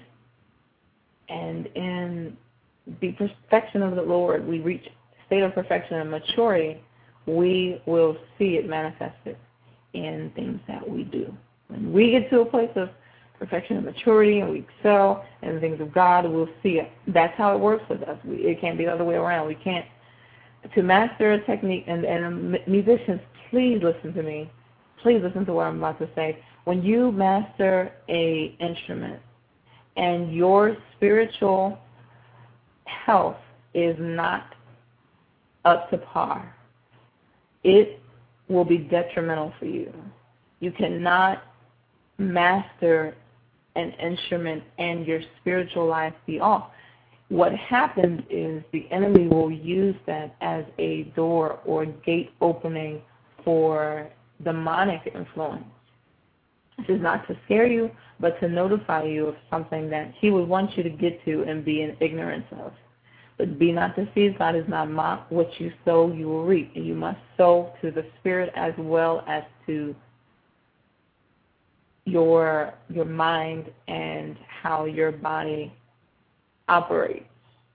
and in the perfection of the Lord, we reach a state of perfection and maturity, we will see it manifested in things that we do. When we get to a place of perfection and maturity and we excel in the things of God, we'll see it. That's how it works with us. We, it can't be the other way around. We can't. To master a technique, and, and musicians, please listen to me. Please listen to what I'm about to say. When you master a instrument and your spiritual health is not up to par, it will be detrimental for you. You cannot master an instrument and your spiritual life be off. What happens is the enemy will use that as a door or gate opening for demonic influence. This is not to scare you, but to notify you of something that he would want you to get to and be in ignorance of. But be not deceived, God is not mocked. What you sow, you will reap. And you must sow to the spirit as well as to your your mind and how your body operates.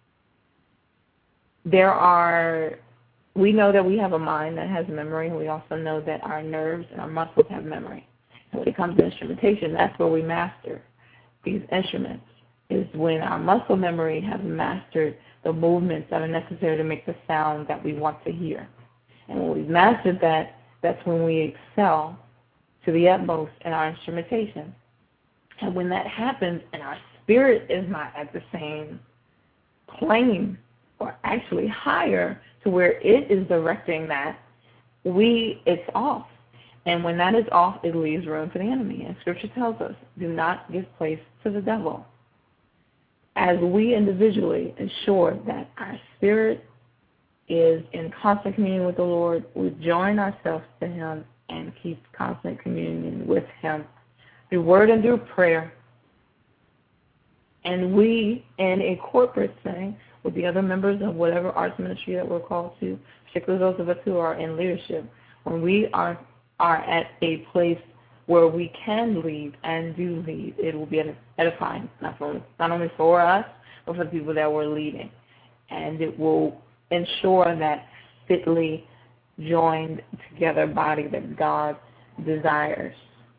There are, we know that we have a mind that has memory, and we also know that our nerves and our muscles have memory. And when it comes to instrumentation, that's where we master these instruments, is when our muscle memory has mastered the movements that are necessary to make the sound that we want to hear. And when we've mastered that, that's when we excel to the utmost in our instrumentation. And when that happens and our spirit is not at the same plane, or actually higher to where it is directing that, we it's off. And when that is off, it leaves room for the enemy. And Scripture tells us, do not give place to the devil. As we individually ensure that our spirit is in constant communion with the Lord, we join ourselves to Him and keep constant communion with Him through word and through prayer. And we, in a corporate setting, with the other members of whatever arts ministry that we're called to, particularly those of us who are in leadership. When we are are at a place where we can lead and do lead, it will be edifying, not, for, not only for us, but for the people that we're leading. And it will ensure that fitly joined together body that God desires.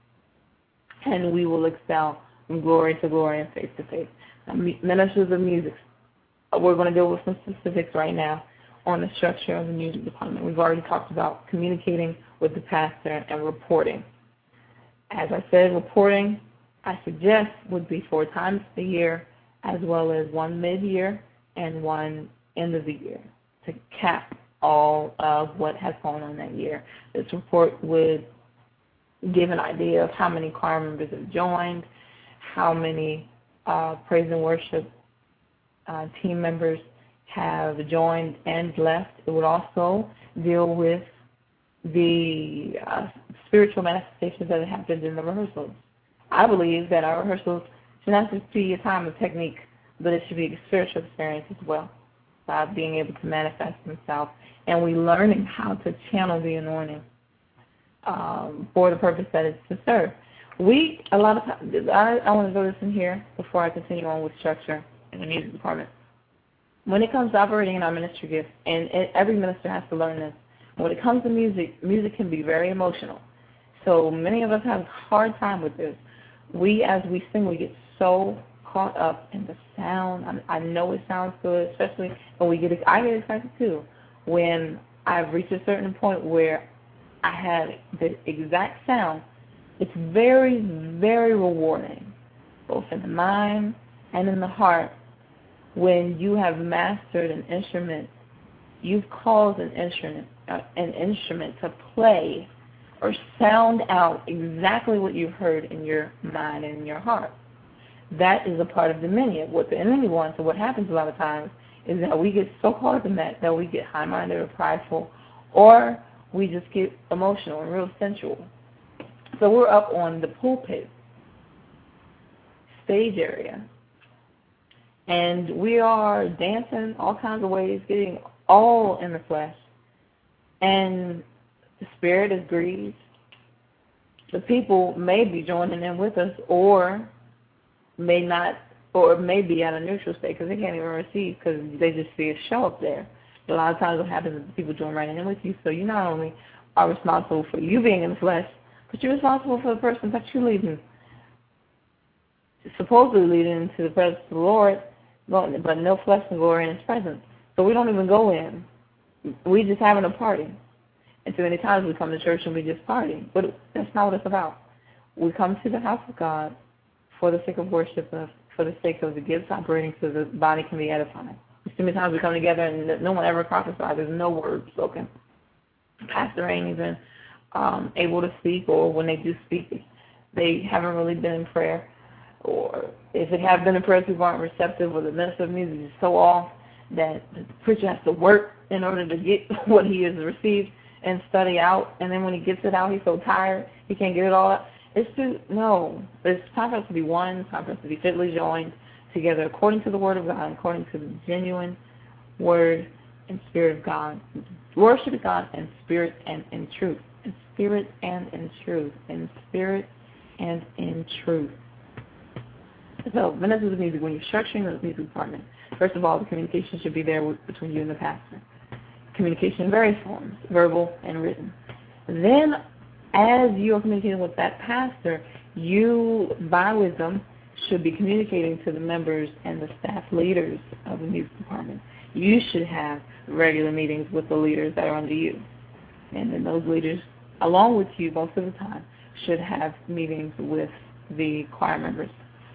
And we will excel from glory to glory and faith to faith. Now, ministers of music, we're going to deal with some specifics right now on the structure of the music department. We've already talked about communicating with the pastor and reporting. As I said, reporting, I suggest, would be four times a year, as well as one mid-year and one end of the year to cap all of what has gone on that year. This report would give an idea of how many choir members have joined, how many uh, praise and worship uh, team members have joined and left. It would also deal with the uh, spiritual manifestations that have happened in the rehearsals. I believe that our rehearsals should not just be a time of technique, but it should be a spiritual experience as well, by being able to manifest themselves, and we learning how to channel the anointing um, for the purpose that it's to serve. We, a lot of times, I, I want to throw this in here before I continue on with structure in the music department. When it comes to operating in our ministry gifts, and, and every minister has to learn this, when it comes to music, music can be very emotional. So many of us have a hard time with this. We, as we sing, we get so caught up in the sound. I, I know it sounds good, especially when we get, I get excited too, when I've reached a certain point where I have the exact sound. It's very, very rewarding, both in the mind and in the heart, when you have mastered an instrument. You've caused an instrument, uh, an instrument to play or sound out exactly what you've heard in your mind and in your heart. That is a part of dominion. What the enemy wants, and what happens a lot of times, is that we get so caught up in that that we get high-minded or prideful, or we just get emotional and real sensual. So we're up on the pulpit stage area, and we are dancing all kinds of ways, getting all in the flesh, and the spirit is grieved. The people may be joining in with us, or may not, or may be at a neutral state because they can't even receive because they just see a show up there. A lot of times what happens is people join right in with you, so you not only are responsible for you being in the flesh, but you're responsible for the person that you're leading, supposedly leading into the presence of the Lord, but no flesh and glory in His presence. So we don't even go in. We just having a party. And so many times we come to church and we just party, but that's not what it's about. We come to the house of God for the sake of worship, for the sake of the gifts operating so the body can be edified. So many times we come together and no one ever prophesies. There's no word spoken. Pastor ain't even um, able to speak, or when they do speak, they haven't really been in prayer. Or if they have been in prayer, people aren't receptive, or the minister of music is so off that the preacher has to work in order to get what he has received and study out. And then when he gets it out, he's so tired, he can't get it all out. It's too, no. It's time for us to be one. It's time for us to be fitly joined together according to the Word of God, according to the genuine Word and Spirit of God. Worship God in spirit and in truth. In spirit and in truth. In spirit and in truth. So, ministers of music, when you're structuring the music department, first of all, the communication should be there with, between you and the pastor. Communication in various forms, verbal and written. Then, as you are communicating with that pastor, you, by wisdom, should be communicating to the members and the staff leaders of the music department. You should have regular meetings with the leaders that are under you. And then those leaders, along with you most of the time, should have meetings with the choir members.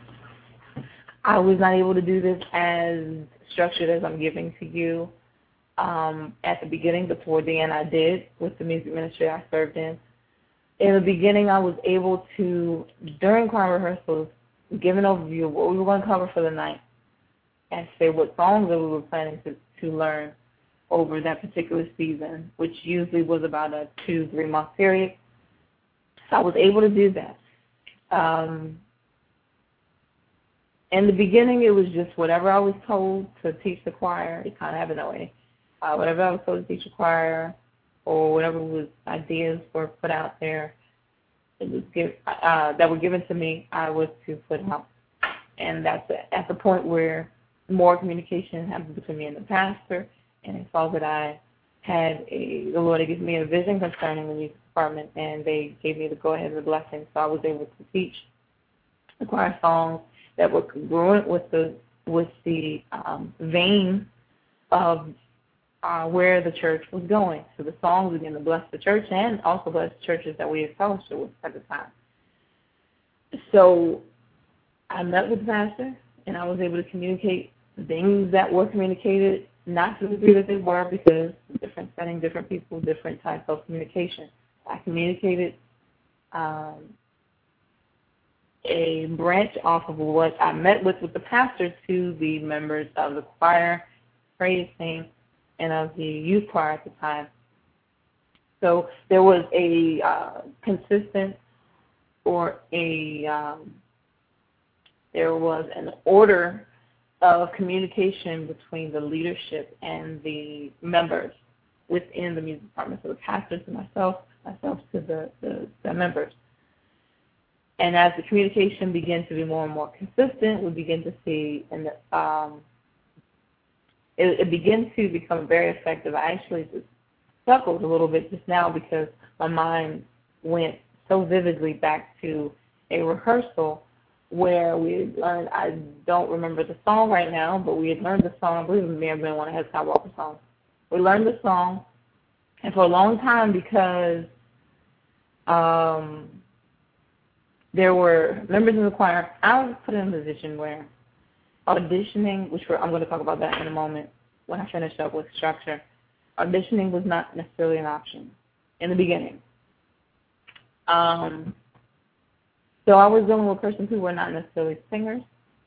I was not able to do this as structured as I'm giving to you um, at the beginning, but toward the end I did with the music ministry I served in. In the beginning, I was able to, during choir rehearsals, give an overview of what we were going to cover for the night and say what songs that we were planning to, to learn over that particular season, which usually was about a two, three-month period. So I was able to do that. Um, in the beginning, it was just whatever I was told to teach the choir. It kind of happened that way. Uh, whatever I was told to teach the choir, or whatever was ideas were put out there, it was give, uh, that were given to me, I was to put out. And that's at the point where more communication happened between me and the pastor, and I saw that I had a, the Lord had given me a vision concerning the music department, and they gave me the go-ahead and the blessing, so I was able to teach the choir songs that were congruent with the with the um, vein of uh, where the church was going. So the songs began to bless the church and also bless churches that we had fellowship with at the time. So I met with the pastor, and I was able to communicate things that were communicated, not to the degree that they were, because different setting, different people, different types of communication. I communicated um, a branch off of what I met with with the pastor to the members of the choir, praise team, and of the youth choir at the time. So there was a uh, consistent or a um, there was an order of communication between the leadership and the members within the music department. So the pastor to myself, myself to the, the, the members. And as the communication began to be more and more consistent, we begin to see, and um, it, it began to become very effective. I actually just chuckled a little bit just now because my mind went so vividly back to a rehearsal where we had learned, I don't remember the song right now, but we had learned the song. I believe it may have been one of Hezekiah Walker's songs. We learned the song, and for a long time, because um, there were members of the choir, I was put in a position where auditioning, which we're, I'm going to talk about that in a moment when I finish up with structure, auditioning was not necessarily an option in the beginning. Um, so I was dealing with persons who were not necessarily singers.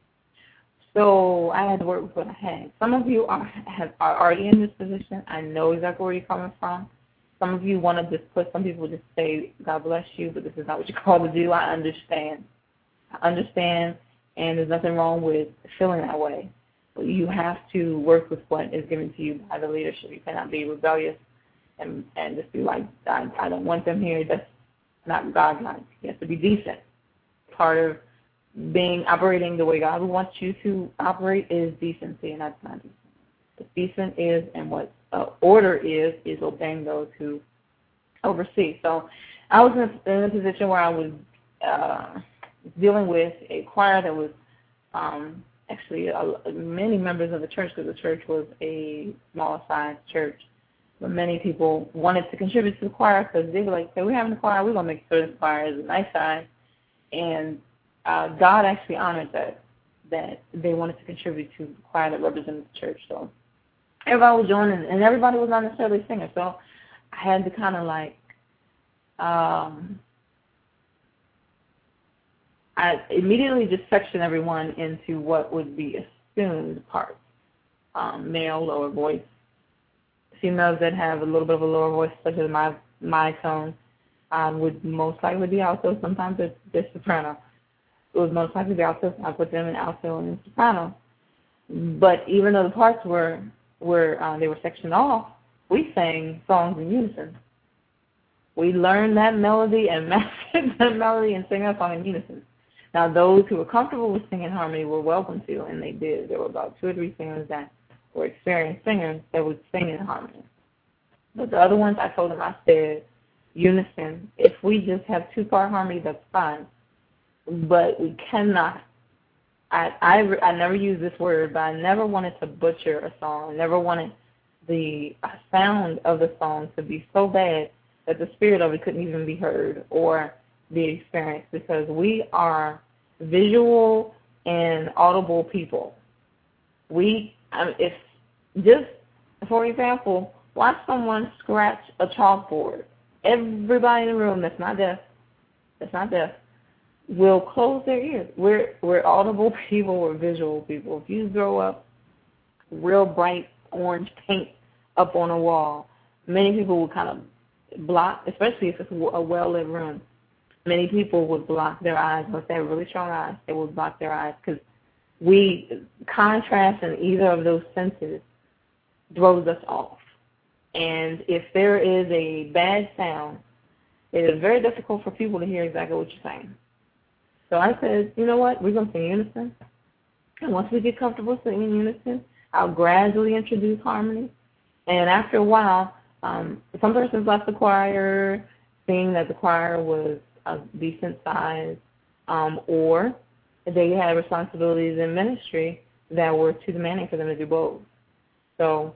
So I had to work with what I had. Some of you are, have, are already in this position. I know exactly where you're coming from. Some of you want to just put, some people just say, God bless you, but this is not what you're called to do. I understand. I understand, and there's nothing wrong with feeling that way. But you have to work with what is given to you by the leadership. You cannot be rebellious and, and just be like, I, I don't want them here. That's not God-like. You have to be decent. Part of being operating the way God wants you to operate is decency, and that's not decent. What decent is and what uh, order is, is obeying those who oversee. So I was in a, in a position where I was uh, dealing with a choir that was um, actually a, many members of the church, because the church was a small-sized church. But many people wanted to contribute to the choir because they were like, hey, we're having a choir, we're going to make sure this choir is a nice size. And uh, God actually honored that, that they wanted to contribute to the choir that represented the church. So everybody was joining, and everybody was not necessarily a singer. So I had to kind of like, um, I immediately just sectioned everyone into what would be assumed parts. Um, male, lower voice. Females that have a little bit of a lower voice, such as my my tone, um, would most likely be alto. Sometimes it's, it's soprano. It would most likely be alto. I put them in alto and in soprano. But even though the parts were were uh, they were sectioned off, we sang songs in unison. We learned that melody and mastered that melody and sang that song in unison. Now, those who were comfortable with singing harmony were welcome to, and they did. There were about two or three singers that were experienced singers that would sing in harmony. But the other ones, I told them, I said, unison. If we just have two-part harmony, that's fine. But we cannot. I, I, I never use this word, but I never wanted to butcher a song. I never wanted the sound of the song to be so bad that the spirit of it couldn't even be heard or be experienced, because we are visual and audible people. We, um, if just for example, watch someone scratch a chalkboard. Everybody in the room that's not deaf, that's not deaf, will close their ears. We're we're audible people. We're visual people. If you throw up real bright orange paint up on a wall, many people will kind of block, especially if it's a well-lit room. Many people would block their eyes. If they have really strong eyes, they would block their eyes because we contrast in either of those senses throws us off. And if there is a bad sound, it is very difficult for people to hear exactly what you're saying. So I said, you know what, we're going to sing unison. And once we get comfortable singing unison, I'll gradually introduce harmony. And after a while, um, some persons left the choir, seeing that the choir was a decent size, um, or they had responsibilities in ministry that were too demanding for them to do both. So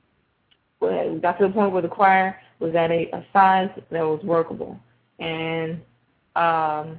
we got to the point where the choir was at a, a size that was workable. And um,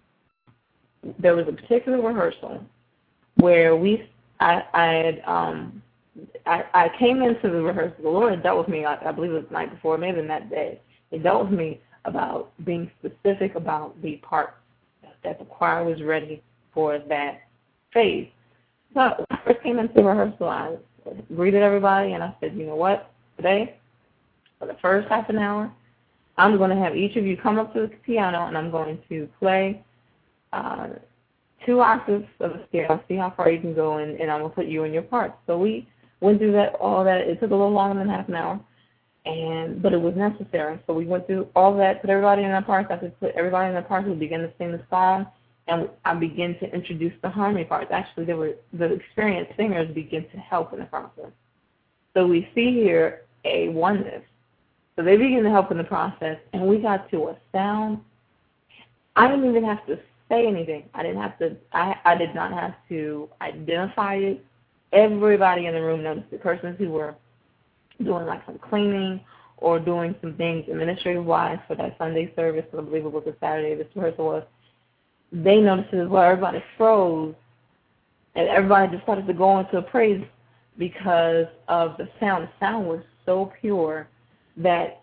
there was a particular rehearsal where we, I, I had, um, I, I came into the rehearsal. The Lord had dealt with me, I, I believe it was the night before, maybe that day. He dealt with me about being specific about the parts that the choir was ready for that phase. So when I first came into rehearsal, I greeted everybody, and I said, you know what, today, for the first half an hour, I'm going to have each of you come up to the piano, and I'm going to play uh, two octaves of the scale, see how far you can go, and, and I'm going to put you in your parts. So we went through that, all that. It took a little longer than half an hour, and but it was necessary. So we went through all that, put everybody in their parts. I could put everybody in their parts. We began to sing the song, and I began to introduce the harmony parts. Actually, there were the experienced singers began to help in the process. So we see here a oneness. So they began to help in the process, and we got to a sound. I didn't even have to say anything. I didn't have to. I, I did not have to identify it. Everybody in the room noticed it. Persons who were doing like some cleaning or doing some things administrative-wise for that Sunday service, I believe it was a Saturday this rehearsal was, they noticed it as well. Everybody froze, and everybody just started to go into a praise because of the sound. The sound was so pure that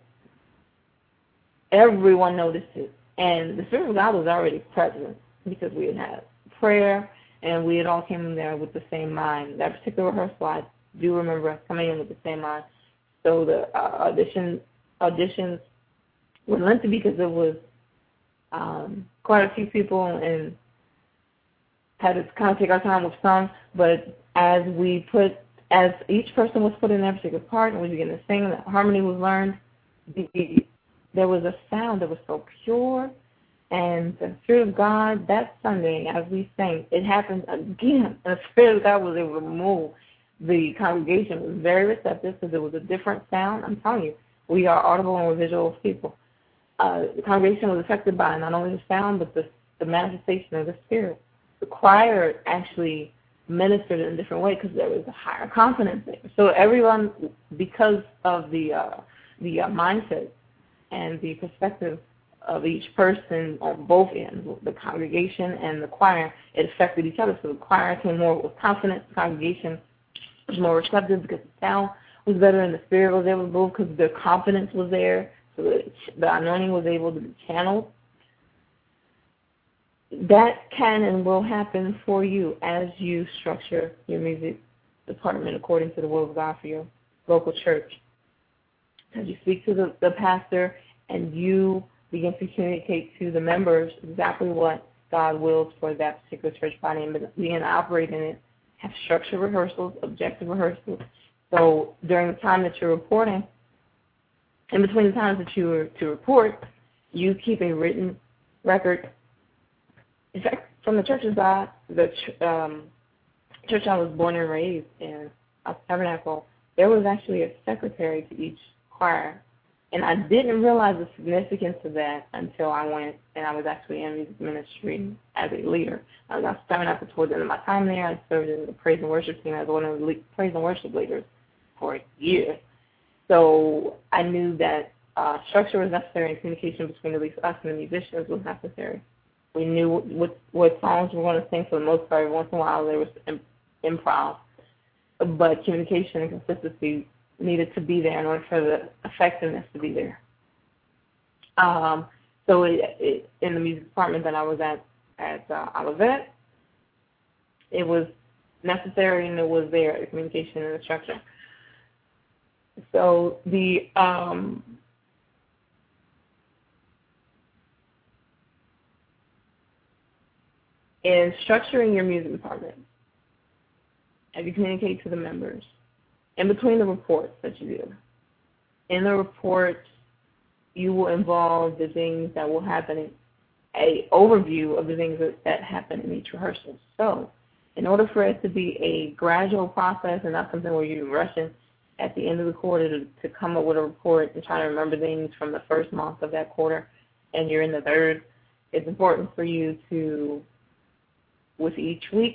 everyone noticed it. And the Spirit of God was already present because we had had prayer, and we had all came in there with the same mind. That particular rehearsal, I do remember us coming in with the same mind. So the uh, audition auditions were lengthy because it was um, quite a few people, and had to kind of take our time with some. But as we put, as each person was put in their particular part, and we began to sing, the harmony was learned. The, there was a sound that was so pure, and the Spirit of God that Sunday, as we sang, it happened again. And the Spirit of God was able to move. The congregation was very receptive because it was a different sound. I'm telling you, we are audible and we're visual people. Uh, the congregation was affected by not only the sound, but the, the manifestation of the Spirit. The choir actually ministered in a different way because there was a higher confidence there. So everyone, because of the uh, the uh, mindset and the perspective of each person on both ends, the congregation and the choir, it affected each other. So the choir came more with confidence, the congregation was more receptive because the sound was better and the Spirit was able to move because their confidence was there, so the, the anointing was able to be channeled. That can and will happen for you as you structure your music department according to the will of God for your local church. As you speak to the, the pastor and you begin to communicate to the members exactly what God wills for that particular church body and begin to operate in it, have structured rehearsals, objective rehearsals. So during the time that you're reporting, in between the times that you are to report, you keep a written record. In fact, from the church's side, the ch- um, church I was born and raised in, a Tabernacle, there was actually a secretary to each choir. And I didn't realize the significance of that until I went and I was actually in music ministry as a leader. I was starting out towards the end of my time there. I served in the praise and worship team as one of the le- praise and worship leaders for a year. So I knew that uh, structure was necessary and communication between at least us and the musicians was necessary. We knew what, what songs we were going to sing for the most part. Every once in a while there was improv. But communication and consistency needed to be there in order for the effectiveness to be there. Um, so it, it, in the music department that I was at at uh, Olivet, it was necessary and it was there, the communication and the structure. So the um, in structuring your music department, as you communicate to the members, in between the reports that you do. In the report, you will involve the things that will happen, a overview of the things that, that happen in each rehearsal. So in order for it to be a gradual process and not something where you're rushing at the end of the quarter to, to come up with a report and try to remember things from the first month of that quarter and you're in the third, it's important for you to, with each week,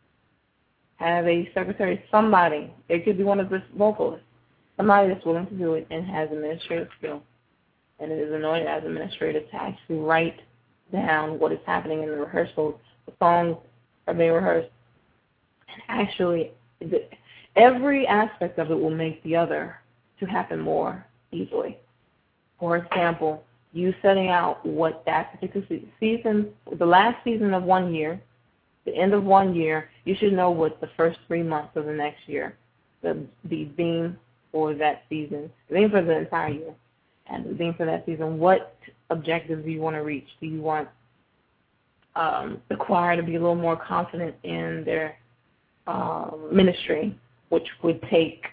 have a secretary, somebody, it could be one of the vocalists, somebody that's willing to do it and has administrative skill and it is anointed as administrator to actually write down what is happening in the rehearsals. The songs are being rehearsed. And actually, the, every aspect of it will make the other to happen more easily. For example, you setting out what that particular season, the last season of one year, the end of one year, you should know what the first three months of the next year, the, the theme for that season, the theme for the entire year, and the theme for that season, what objectives do you want to reach? Do you want um, the choir to be a little more confident in their um, ministry, which would take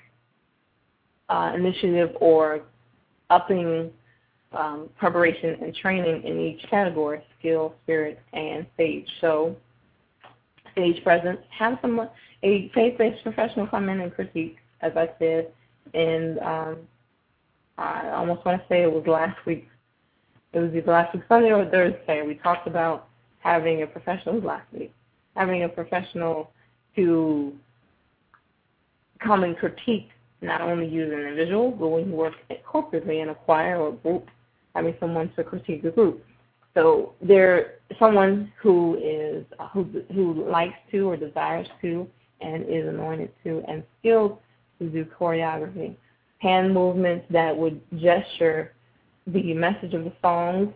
uh, initiative or upping um, preparation and training in each category, skill, spirit, and stage. So stage presence, have someone, a faith-based professional come in and critique, as I said, and um, I almost want to say it was last week. It was either last week Sunday or Thursday. We talked about having a professional, it was last week, having a professional to come and critique not only you as an individual, but when you work corporately in a choir or a group, having someone to critique the group. So there, someone who is who who likes to or desires to and is anointed to and skilled to do choreography, hand movements that would gesture the message of the song,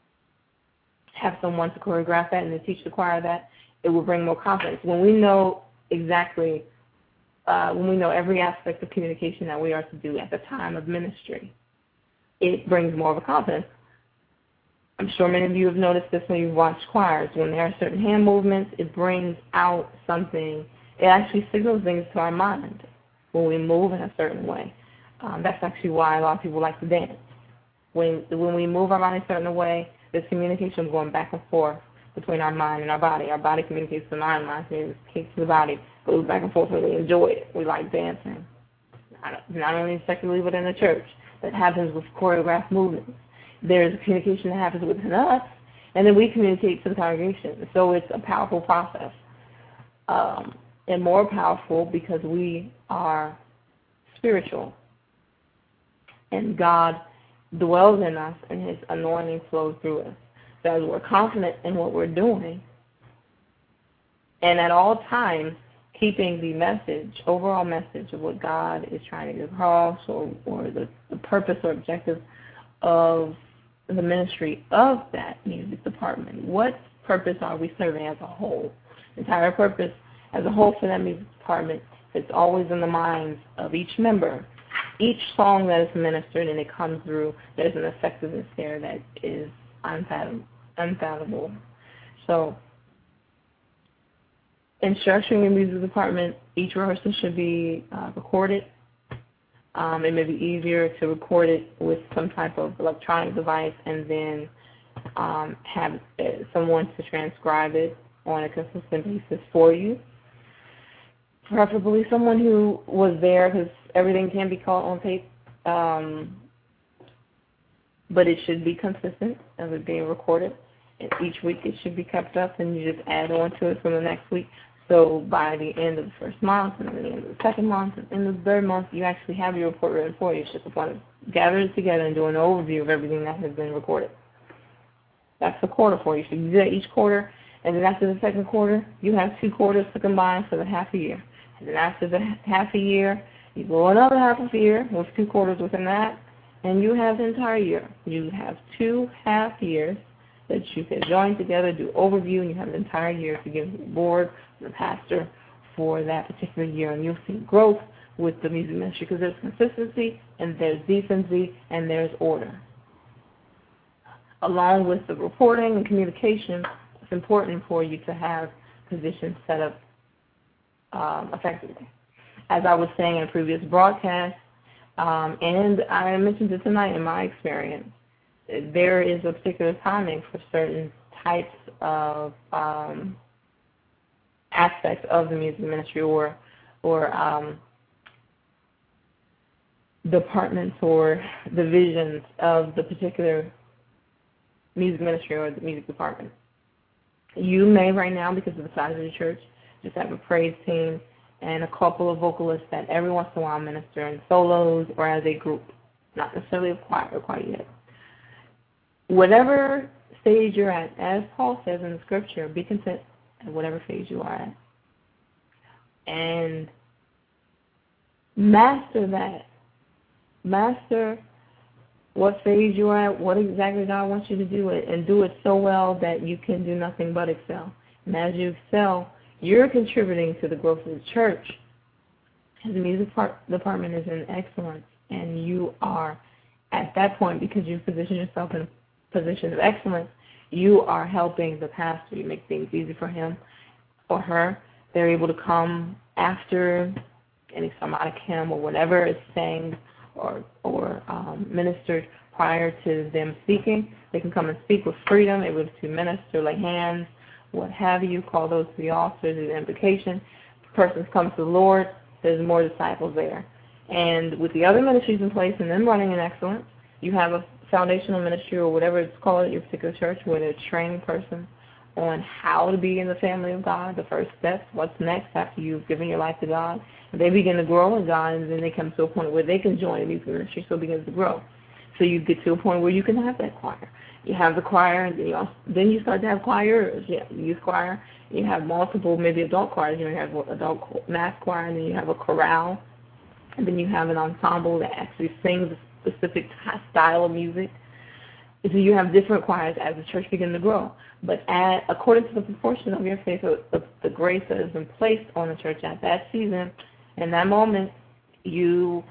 have someone to choreograph that and to teach the choir that, it will bring more confidence. When we know exactly, uh, when we know every aspect of communication that we are to do at the time of ministry, it brings more of a confidence. I'm sure many of you have noticed this when you've watched choirs. When there are certain hand movements, it brings out something. It actually signals things to our mind when we move in a certain way. Um, that's actually why a lot of people like to dance. When when we move our body a certain way, there's communication going back and forth between our mind and our body. Our body communicates to the mind, mind communicates to the body, goes back and forth, and we enjoy it. We like dancing. Not, not only secularly, but in the church. That happens with choreographed movements. There's communication that happens within us, and then we communicate to the congregation. So it's a powerful process, um, and more powerful because we are spiritual, and God dwells in us, and His anointing flows through us. So as we're confident in what we're doing, and at all times keeping the message, overall message of what God is trying to get across, or, or the, the purpose or objective of the ministry of that music department. What purpose are we serving as a whole? The entire purpose as a whole for that music department is always in the minds of each member. Each song that is ministered and it comes through, there's an effectiveness there that is unfathom, unfathomable. So in structuring a music department, each rehearsal should be uh, recorded. Um, it may be easier to record it with some type of electronic device and then um, have uh, someone to transcribe it on a consistent basis for you. Preferably someone who was there, because everything can be caught on tape, um, but it should be consistent as it being recorded. And each week it should be kept up, and you just add on to it from the next week. So by the end of the first month, and then the end of the second month, and in the third month, you actually have your report written for you. It's just upon gather it together and do an overview of everything that has been recorded. That's the quarter for you. So you do that each quarter, and then after the second quarter, you have two quarters to combine for the half a year. And then after the half a year, you go another half a year with two quarters within that, and you have the entire year. You have two half years that you can join together, do overview, and you have the entire year to give the board, the pastor, for that particular year. And you'll see growth with the music ministry because there's consistency, and there's decency, and there's order. Along with the reporting and communication, it's important for you to have positions set up um, effectively. As I was saying in a previous broadcast, um, and I mentioned it tonight in my experience, there is a particular timing for certain types of um, aspects of the music ministry or or um, departments or divisions of the particular music ministry or the music department. You may right now, because of the size of the church, just have a praise team and a couple of vocalists that every once in a while minister in solos or as a group, not necessarily a choir quite yet. Whatever stage you're at, as Paul says in the scripture, be content at whatever phase you are at. And master that. Master what phase you are at, what exactly God wants you to do it, and do it so well that you can do nothing but excel. And as you excel, you're contributing to the growth of the church. The music part, department is in excellence, and you are at that point, because you've positioned yourself in a position of excellence, you are helping the pastor. You make things easy for him or her. They're able to come after any sermonic hymn or whatever is sang or or um, ministered prior to them speaking. They can come and speak with freedom, able to minister, lay hands, what have you, call those to the altar, do the invocation. The person comes to the Lord, there's more disciples there. And with the other ministries in place and them running in excellence, you have a foundational ministry or whatever it's called at your particular church where they're training person on how to be in the family of God, the first steps, what's next after you've given your life to God. They begin to grow in God, and then they come to a point where they can join the music ministry, so it begins to grow. So you get to a point where you can have that choir. You have the choir, and then you, also, then you start to have choirs. Yeah, youth choir. You have multiple, maybe adult choirs. You have adult mass choir, and then you have a chorale, and then you have an ensemble that actually sings a specific style of music. So you have different choirs as the church begins to grow. But at, according to the proportion of your faith, the, the grace that has been placed on the church at that season, in that moment, you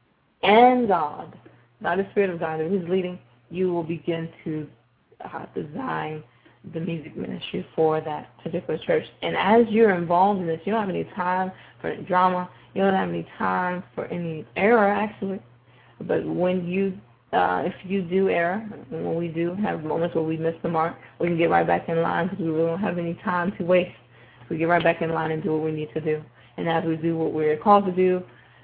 and God, not the Spirit of God who's leading, you will begin to uh, design the music ministry for that particular church. And as you're involved in this, you don't have any time for any drama. You don't have any time for any error, actually. But when you, uh, if you do error, when we do have moments where we miss the mark, we can get right back in line because we really don't have any time to waste. We get right back in line and do what we need to do. And as we do what we're called to do,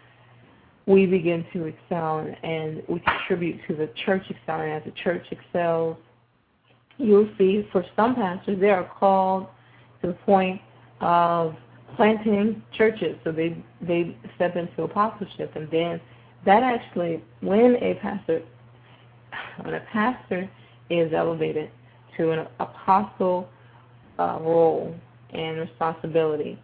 we begin to excel and we contribute to the church excelling. As the church excels, you'll see for some pastors, they are called to the point of planting churches. So they, they step into apostleship. And then that actually, when a pastor, when a pastor is elevated to an apostle uh, role and responsibility,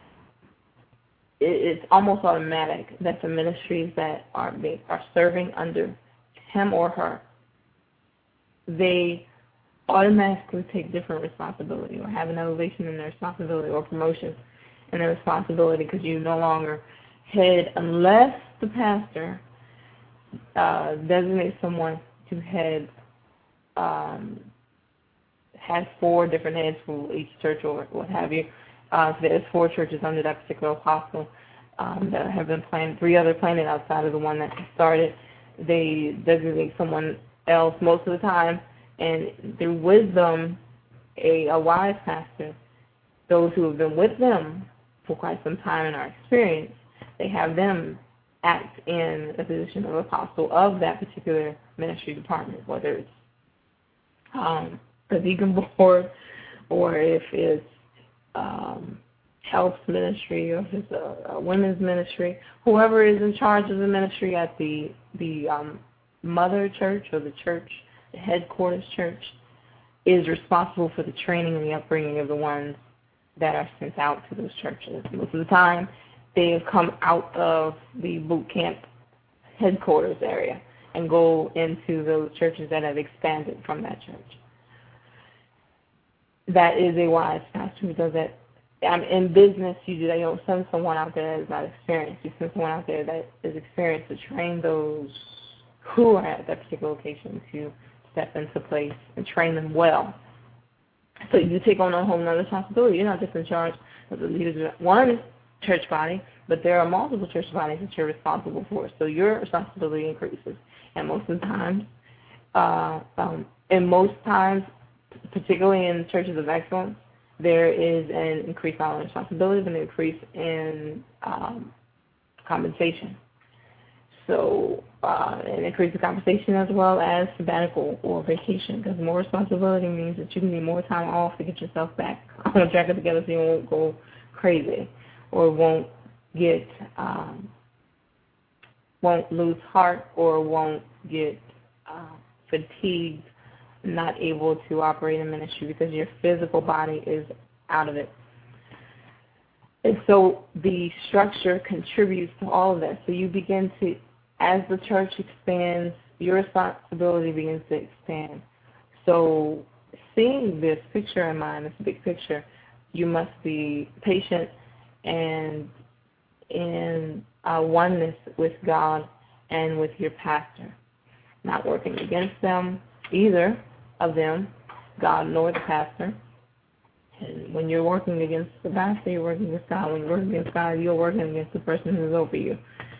it's almost automatic that the ministries that are are serving under him or her, they automatically take different responsibility or have an elevation in their responsibility or promotion in their responsibility because you no longer head unless the pastor uh, designates someone to head, um, has four different heads for each church or what have you. Uh, so there's four churches under that particular apostle um, that have been planted, three other planted outside of the one that started. They designate someone else most of the time, and through wisdom, a, a wise pastor, those who have been with them for quite some time in our experience, they have them act in a position of apostle of that particular ministry department, whether it's um, a deacon board or if it's Um, helps ministry or if it's a, a women's ministry, whoever is in charge of the ministry at the the um, mother church or the church, the headquarters church, is responsible for the training and the upbringing of the ones that are sent out to those churches. Most of the time, they have come out of the boot camp headquarters area and go into those churches that have expanded from that church. That is a wise pastor who does that. Um, in business, you do that. You don't send someone out there that is not experienced. You send someone out there that is experienced to train those who are at that particular location to step into place and train them well. So you take on a whole other responsibility. You're not just in charge of the leaders. One, church body, but there are multiple church bodies that you're responsible for. So your responsibility increases. And most of the times, uh, um, and most times, particularly in churches of excellence, there is an increase not only in responsibility, but an increase in um, compensation. So uh, an increase in compensation as well as sabbatical or vacation, because more responsibility means that you need more time off to get yourself back on track together so you won't go crazy or won't get, um, won't lose heart or won't get uh, fatigued, not able to operate in ministry because your physical body is out of it. And so the structure contributes to all of that. So you begin to, as the church expands, your responsibility begins to expand. So seeing this picture in mind, this big picture, you must be patient and in uh, oneness with God and with your pastor, not working against them, either of them, God nor the pastor. And when you're working against the pastor, you're working against God. When you're working against God, you're working against the person who's over you.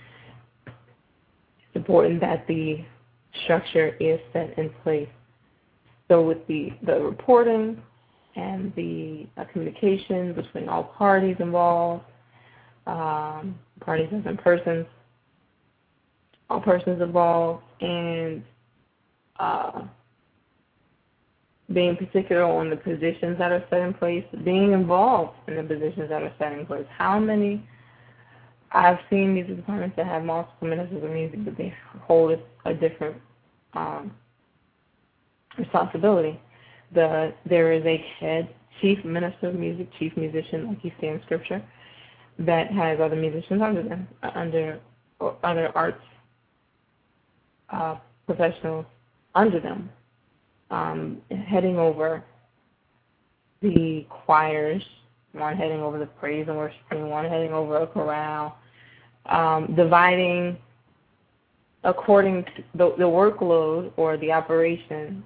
It's important that the structure is set in place. So with the, the reporting and the uh, communication between all parties involved, um, parties as in persons, all persons involved, and uh, being particular on the positions that are set in place, being involved in the positions that are set in place. How many, I've seen music departments that have multiple ministers of music, but they hold a different um, responsibility. The, there is a head chief minister of music, chief musician, like you see in Scripture, that has other musicians under them, under other arts uh, professionals under them, um, heading over the choirs, one heading over the praise and worship team, one heading over a chorale, um, dividing according to the, the workload or the operation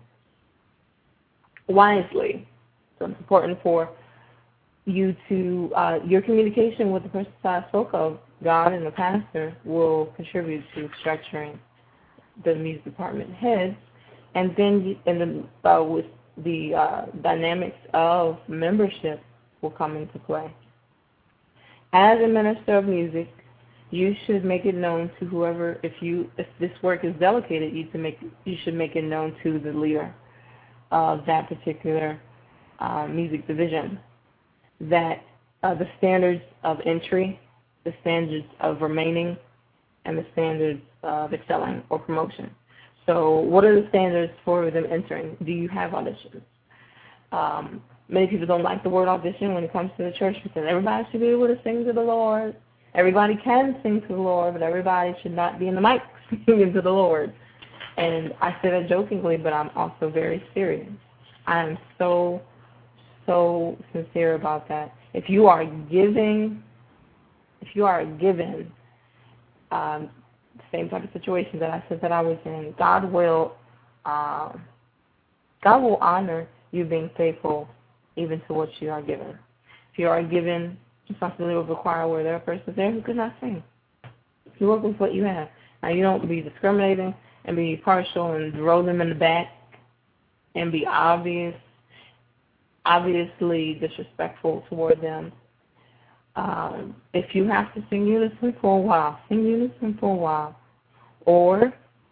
wisely. So it's important for you to, uh, your communication with the person I spoke of, God and the pastor, will contribute to structuring the music department heads, and then and the, uh, with the uh, dynamics of membership will come into play. As a minister of music, you should make it known to whoever, if you if this work is delegated, you to make you should make it known to the leader of that particular uh, music division, that uh, the standards of entry, the standards of remaining, and the standards of excelling or promotion. So what are the standards for them entering? Do you have auditions? Um, many people don't like the word audition when it comes to the church because everybody should be able to sing to the Lord. Everybody can sing to the Lord, but everybody should not be in the mic singing to the Lord. And I say that jokingly, but I'm also very serious. I am so, so sincere about that. If you are giving, if you are given um, the same type of situation that I said that I was in, God will, um, God will honor you being faithful even to what you are given. If you are given responsibility of a choir where there are persons there who could not sing, you work with what you have. Now, you don't be discriminating and be partial and throw them in the back and be obvious, obviously disrespectful toward them. Um, if you have to sing unison for a while, sing unison for a while. Or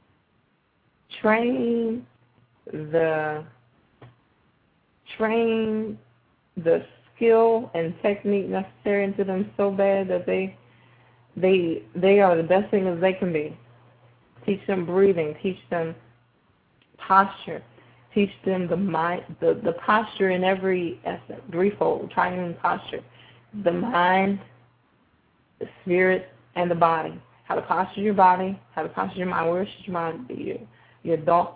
train the train the skill and technique necessary into them so bad that they they they are the best singers they can be. Teach them breathing, teach them posture, teach them the mind, the, the posture in every essence, threefold, triune posture. The mind, the spirit, and the body. How to posture your body, how to posture your mind. Where should your mind be? Your, your thoughts,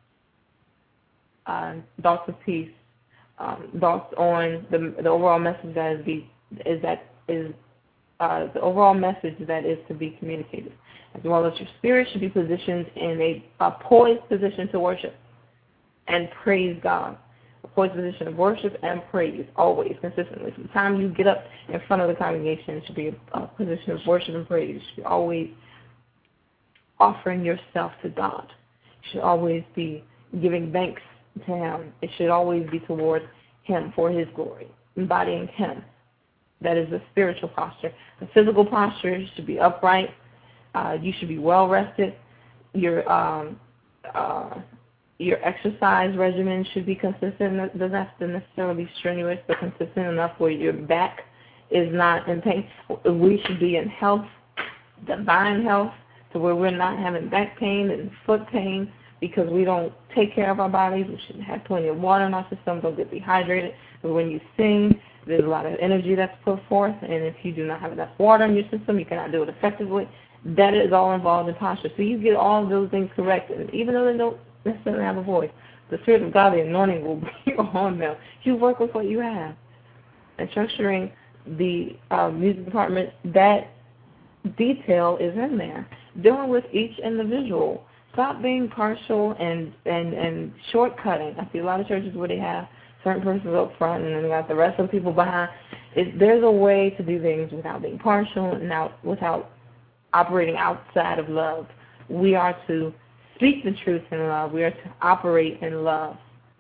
uh, thoughts of peace, um, thoughts on the the overall message that is be is that is uh, the overall message that is to be communicated, as well as your spirit should be positioned in a, a poised position to worship and praise God. a poised position of worship and praise, always, consistently. From the time you get up in front of the congregation, it should be a, a position of worship and praise. You should be always offering yourself to God. You should always be giving thanks to Him. It should always be towards Him for His glory, embodying Him. That is the spiritual posture. The physical posture should be upright. Uh, you should be well rested. Your um, uh, your exercise regimen should be consistent. It doesn't have to necessarily be strenuous, but consistent enough where your back is not in pain. We should be in health, divine health, to where we're not having back pain and foot pain because we don't take care of our bodies. We should have plenty of water in our system. Don't get dehydrated. But when you sing, there's a lot of energy that's put forth, and if you do not have enough water in your system, you cannot do it effectively. That is all involved in posture. So you get all of those things correct, and even though they don't necessarily have a voice, the Spirit of God, the anointing, will be on them. You work with what you have. And structuring the uh, music department, that detail is in there. Dealing with each individual. Stop being partial and, and, and shortcutting. I see a lot of churches where they have certain persons up front and then they got the rest of the people behind. It, there's a way to do things without being partial and out, without operating outside of love. We are to speak the truth in love. We are to operate in love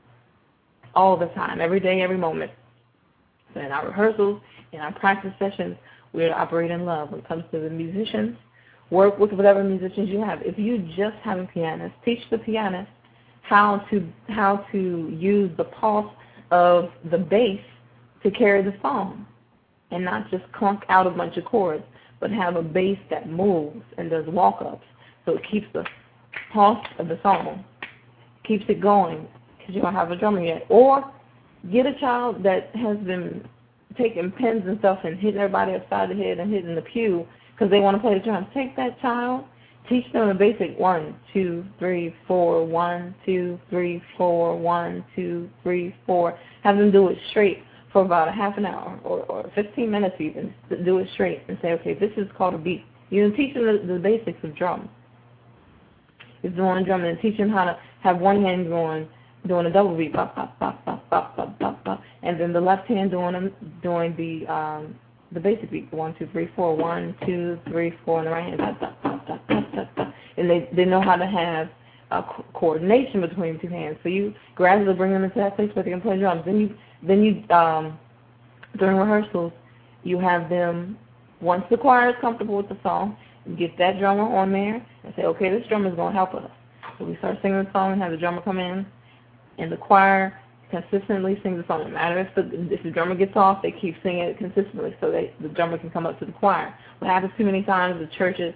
all the time, every day, every moment. So in our rehearsals, in our practice sessions, we are to operate in love. When it comes to the musicians, work with whatever musicians you have. If you just have a pianist, teach the pianist how to how to use the pulse of the bass to carry the song and not just clunk out a bunch of chords, but have a bass that moves and does walk-ups. So it keeps the pulse of the song, keeps it going, because you don't have a drummer yet. Or get a child that has been taking pins and stuff and hitting everybody upside the head and hitting the pew because they want to play the drums. Take that child, teach them a basic one, two, three, four, one, two, three, four, one, two, three, four. Have them do it straight for about a half an hour or, or fifteen minutes even. Do it straight and say, okay, this is called a beat. You know, teach them the, the basics of drum. It's doing drum and teach them how to have one hand going, doing a double beat, bop, bop, bop, bop, bop, bop, bop, bop, and then the left hand doing doing the um, the basic beat, one, two, three, four, one, two, three, four, and the right hand, bop, bop, bop, bop, bop, bop, bop. And they they know how to have uh, co- coordination between the two hands. So you gradually bring them into that place where they can play drums. Then you then you um, during rehearsals, you have them, once the choir is comfortable with the song, get that drummer on there and say, okay, this drummer is going to help us. So we start singing the song and have the drummer come in, and the choir consistently sings the song. No matter if the, if the drummer gets off, they keep singing it consistently so they, the drummer can come up to the choir. What happens too many times in churches,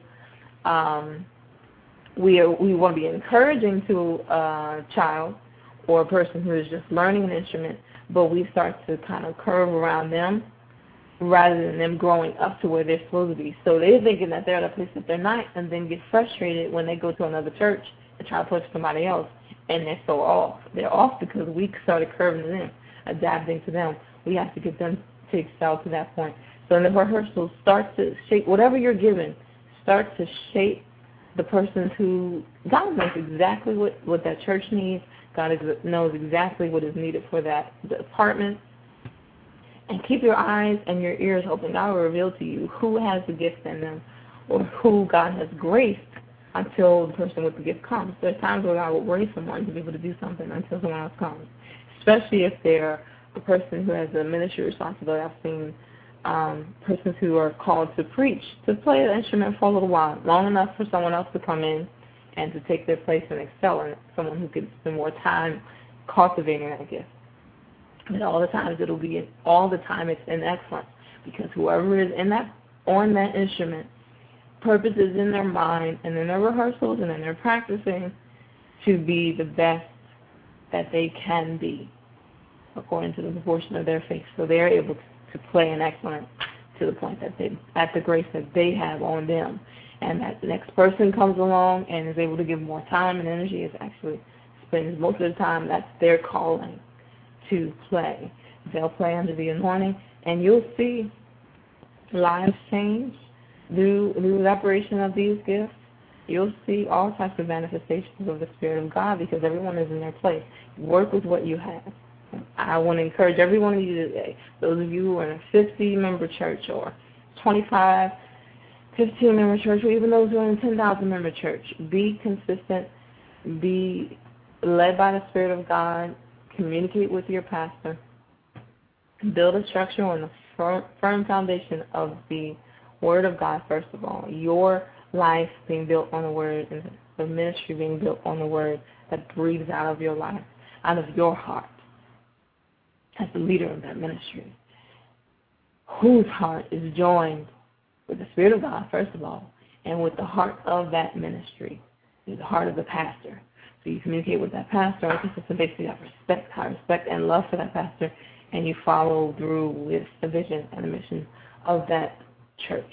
um, we are, we want to be encouraging to a child or a person who is just learning an instrument, but we start to kind of curve around them rather than them growing up to where they're supposed to be. So they're thinking that they're at a place that they're not, and then get frustrated when they go to another church and try to push somebody else, and they're so off. They're off because we started curving them, adapting to them. We have to get them to excel to that point. So in the rehearsals, start to shape, whatever you're given, start to shape the person who, God knows exactly what, what that church needs. God is, knows exactly what is needed for that department. And keep your eyes and your ears open. God will reveal to you who has the gift in them or who God has graced until the person with the gift comes. There are times where God will grace someone to be able to do something until someone else comes, especially if they're the person who has a ministry responsibility. I've seen um, persons who are called to preach, to play the instrument for a little while, long enough for someone else to come in and to take their place and excel in it, someone who could spend more time cultivating that gift. And all the times it'll be, all the time it's in excellence, because whoever is in that, on that instrument, purpose is in their mind and in their rehearsals and in their practicing to be the best that they can be according to the proportion of their faith. So they're able to play in excellence to the point that they, at the grace that they have on them. And that the next person comes along and is able to give more time and energy, is actually spends most of the time, that's their calling to play. They'll play under the anointing, and you'll see lives change through, through the operation of these gifts. You'll see all types of manifestations of the Spirit of God because everyone is in their place. Work with what you have. I want to encourage every one of you today, those of you who are in a fifty-member church or twenty-five, fifteen-member church, or even those who are in a ten thousand-member church, be consistent, be led by the Spirit of God, communicate with your pastor, build a structure on the firm, firm foundation of the Word of God, first of all. Your life being built on the Word and the ministry being built on the Word that breathes out of your life, out of your heart, as the leader of that ministry, whose heart is joined with the Spirit of God, first of all, and with the heart of that ministry, the heart of the pastor. So you communicate with that pastor on a consistent basis. You have respect, high respect and love for that pastor, and you follow through with the vision and the mission of that church.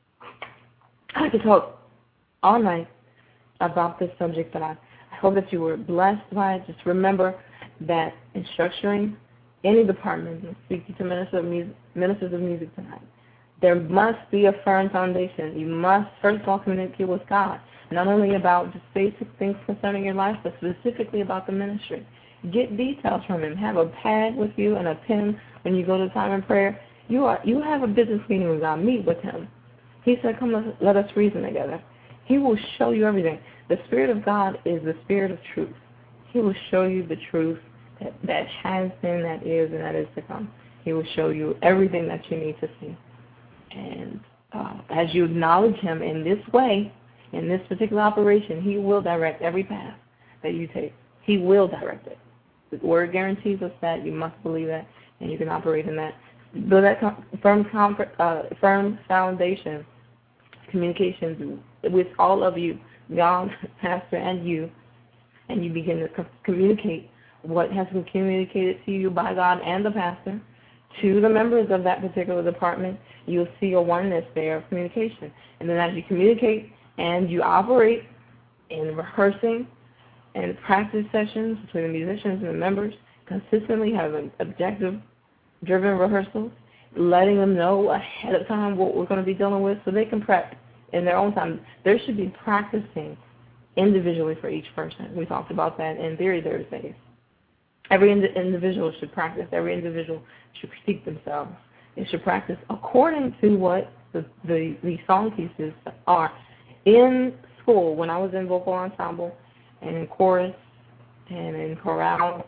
I could talk all night about this subject, but I, I hope that you were blessed by it. Just remember that in structuring any department, and speaking to ministers of music, ministers of music tonight, there must be a firm foundation. You must, first of all, communicate with God, not only about just basic things concerning your life, but specifically about the ministry. Get details from Him. Have a pad with you and a pen when you go to time in prayer. You are you have a business meeting with God. Meet with Him. He said, come, let, let us reason together. He will show you everything. The Spirit of God is the Spirit of truth. He will show you the truth that, that has been, that is, and that is to come. He will show you everything that you need to see. And uh, as you acknowledge Him in this way, in this particular operation, He will direct every path that you take. He will direct it. The Word guarantees us that. You must believe that, and you can operate in that. Build that firm, uh, firm foundation, communications with all of you, God, pastor, and you, and you begin to communicate what has been communicated to you by God and the pastor to the members of that particular department. You'll see a oneness there of communication. And then as you communicate and you operate in rehearsing and practice sessions between the musicians and the members, consistently having objective-driven rehearsals, letting them know ahead of time what we're going to be dealing with so they can prep in their own time. There should be practicing individually for each person. We talked about that in Theory Thursdays. Every ind- individual should practice. Every individual should critique themselves. They should practice according to what the, the, the song pieces are. In school, when I was in vocal ensemble and in chorus and in chorale,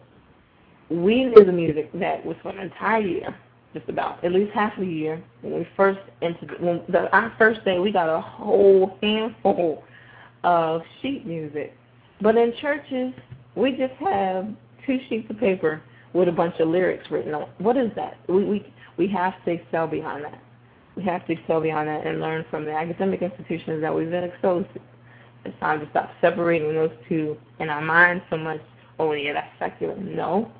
we knew the music that was for an entire year, just about, at least half of the year. When we first entered, when the, our first day, we got a whole handful of sheet music. But in churches, we just have two sheets of paper with a bunch of lyrics written on. What is that? We we we have to excel beyond that. We have to excel beyond that and learn from the academic institutions that we've been exposed to. It's time to stop separating those two in our minds so much. Oh, yeah, that's secular. No.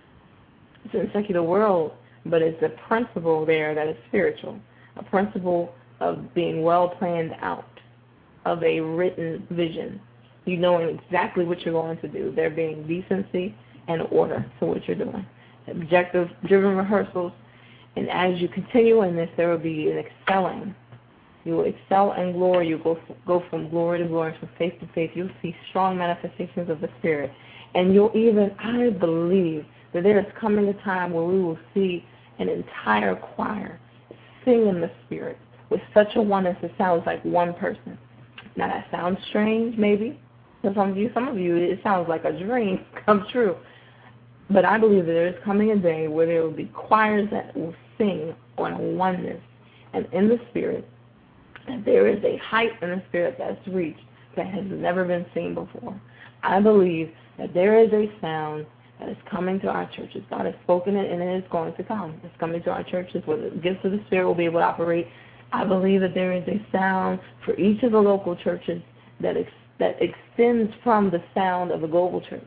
It's in the secular world, but it's a principle there that is spiritual, a principle of being well planned out, of a written vision. You knowing exactly what you're going to do. There being decency and order to what you're doing. Objective-driven rehearsals, and as you continue in this, there will be an excelling. You will excel in glory. You go go from glory to glory, from faith to faith. You'll see strong manifestations of the Spirit, and you'll even, I believe, that there is coming a time where we will see an entire choir sing in the Spirit with such a oneness it sounds like one person. Now that sounds strange, maybe. To some of you, some of you, it sounds like a dream come true. But I believe that there is coming a day where there will be choirs that will sing on a oneness and in the Spirit, that there is a height in the Spirit that's reached that has never been seen before. I believe that there is a sound that is coming to our churches. God has spoken it, and it is going to come. It's coming to our churches where the gifts of the Spirit will be able to operate. I believe that there is a sound for each of the local churches that ex- that extends from the sound of the global church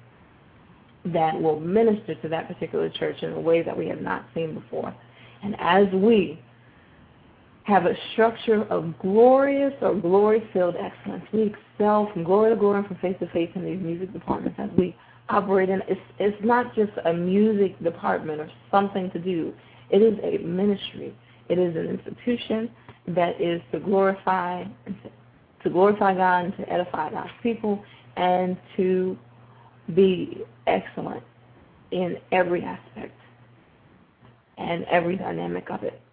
that will minister to that particular church in a way that we have not seen before. And as we have a structure of glorious or glory-filled excellence, we excel from glory to glory and from faith to faith in these music departments as we operate in. It's, it's not just a music department or something to do. It is a ministry. It is an institution that is to glorify to glorify God and to edify God's people and to be excellent in every aspect and every dynamic of it.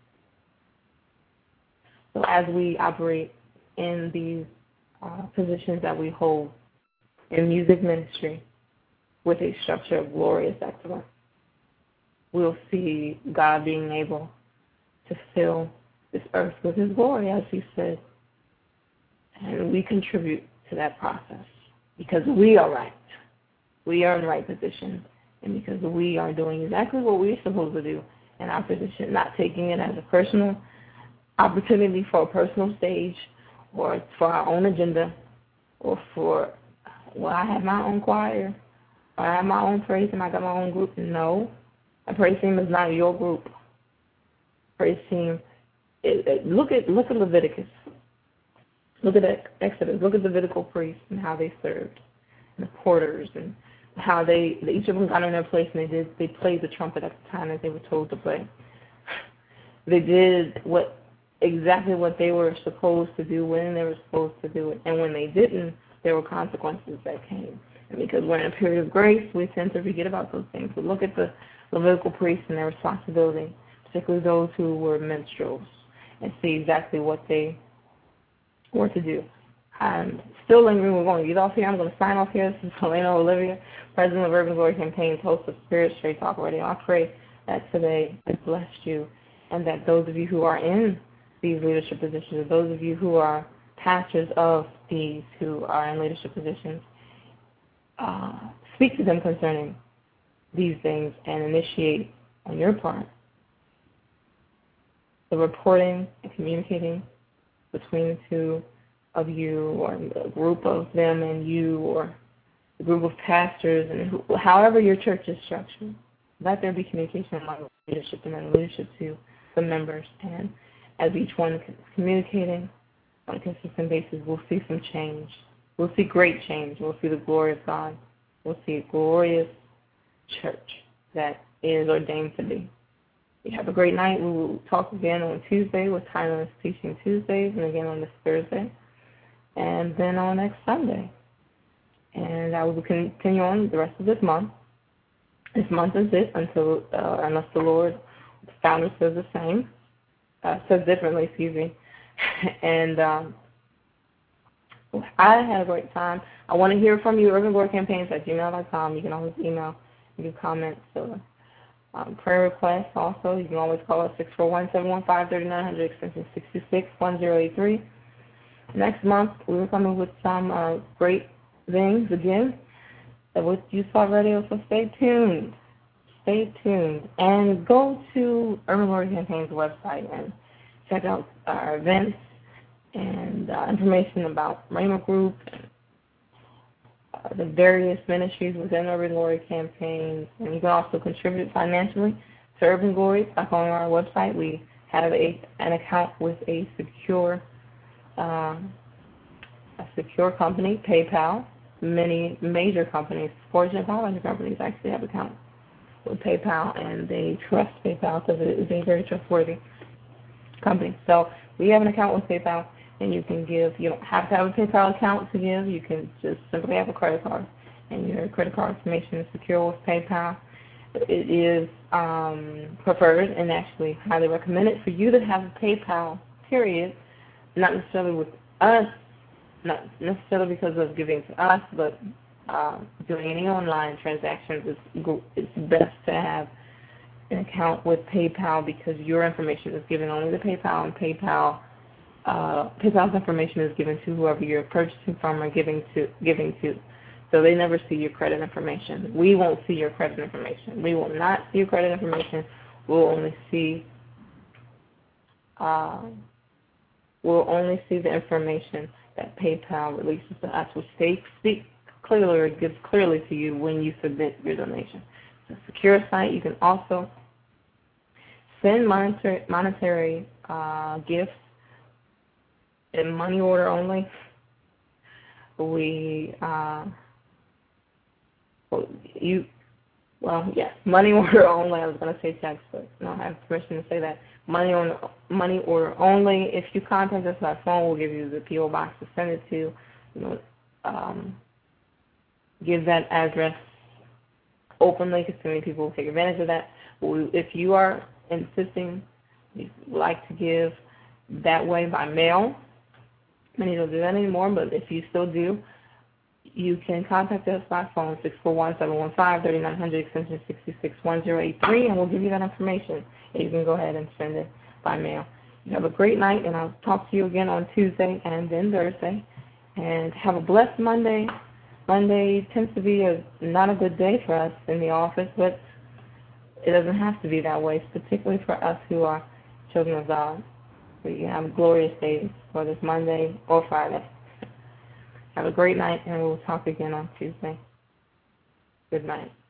So as we operate in these uh, positions that we hold in music ministry with a structure of glorious excellence, we'll see God being able to fill this earth with His glory, as He said. And we contribute to that process because we are right. We are in the right position, and because we are doing exactly what we're supposed to do in our position, not taking it as a personal opportunity for a personal stage or for our own agenda or for, well, I have my own choir or I have my own praise team, I got my own group. No, a praise team is not your group. Praise team, it, it, look at look at Leviticus. Look at Exodus. Look at the Levitical priests and how they served, and the porters, and how they each of them got in their place and they did they played the trumpet at the time that they were told to play. They did what exactly what they were supposed to do when they were supposed to do it, and when they didn't, there were consequences that came. And because we're in a period of grace, we tend to forget about those things. But look at the Levitical priests and their responsibility, particularly those who were minstrels, and see exactly what they were to do. I'm still lingering. We're going to get off here. I'm going to sign off here. This is Helena Olivia, President of Urban Glory Campaign, host of Spirit Straight Talk Radio. I pray that today has blessed you, and that those of you who are in these leadership positions, those of you who are pastors of these who are in leadership positions, uh, speak to them concerning these things and initiate on your part the reporting and communicating between the two of you, or a group of them and you, or a group of pastors, and who, however your church is structured. Let there be communication among leadership and then leadership to the members. And as each one is communicating on a consistent basis, we'll see some change. We'll see great change. We'll see the glory of God. We'll see a glorious church that is ordained to be. You have a great night. We will talk again on Tuesday with Timeless Teaching Tuesdays, and again on this Thursday, and then on next Sunday. And I will continue on the rest of this month. This month is it until, uh, unless the Lord, the founder, says the same, uh, says differently, excuse me. and um, I had a great time. I want to hear from you, urban glory campaigns at gmail dot com. You can always email, you can comment. So, um, prayer requests also, you can always call us six four one, seven one five, three nine zero zero, extension six two six, one zero eight three. Next month, we're coming with some uh, great things again with Youth Talk Radio, so stay tuned. Stay tuned. And go to Urban Glory Campaign's website and check out our events and uh, information about Rhema Group, and, uh, the various ministries within Urban Glory Campaigns. And you can also contribute financially to Urban Glory by going on our website. We have a, an account with a secure, um, a secure company, PayPal. Many major companies, Fortune five hundred companies, actually have accounts with PayPal, and they trust PayPal because it is a very trustworthy company. So we have an account with PayPal, and you can give. You don't have to have a PayPal account to give. You can just simply have a credit card, and your credit card information is secure with PayPal. It is um, preferred and actually highly recommended for you to have a PayPal, period, not necessarily with us, not necessarily because of giving to us, but uh, doing any online transactions, is it's best to have an account with PayPal because your information is given only to PayPal, and PayPal uh, PayPal's information is given to whoever you're purchasing from or giving to. Giving to. So they never see your credit information. We won't see your credit information. We will not see your credit information. We'll only see uh, we'll only see the information that PayPal releases to us, which they speak clearly or gives clearly to you when you submit your donation. It's a secure site. You can also send monetary, monetary uh, gifts in money order only. We, uh, well, you, well, yes, money order only. I was going to say text, but I don't have permission to say that. Money on money order only. If you contact us by phone, we'll give you the P O box to send it to. You know, um, give that address openly because too many people will take advantage of that. But we, if you are insisting you like to give that way by mail, many don't do that anymore, but if you still do, you can contact us by phone, six four one, seven one five, three nine zero zero, extension six six one zero eight three, and we'll give you that information. And you can go ahead and send it by mail. You have a great night, and I'll talk to you again on Tuesday and then Thursday. And have a blessed Monday. Monday tends to be a, not a good day for us in the office, but it doesn't have to be that way, particularly for us who are children of God. We can have glorious days, whether it's Monday or Friday. Have a great night, and we'll talk again on Tuesday. Good night.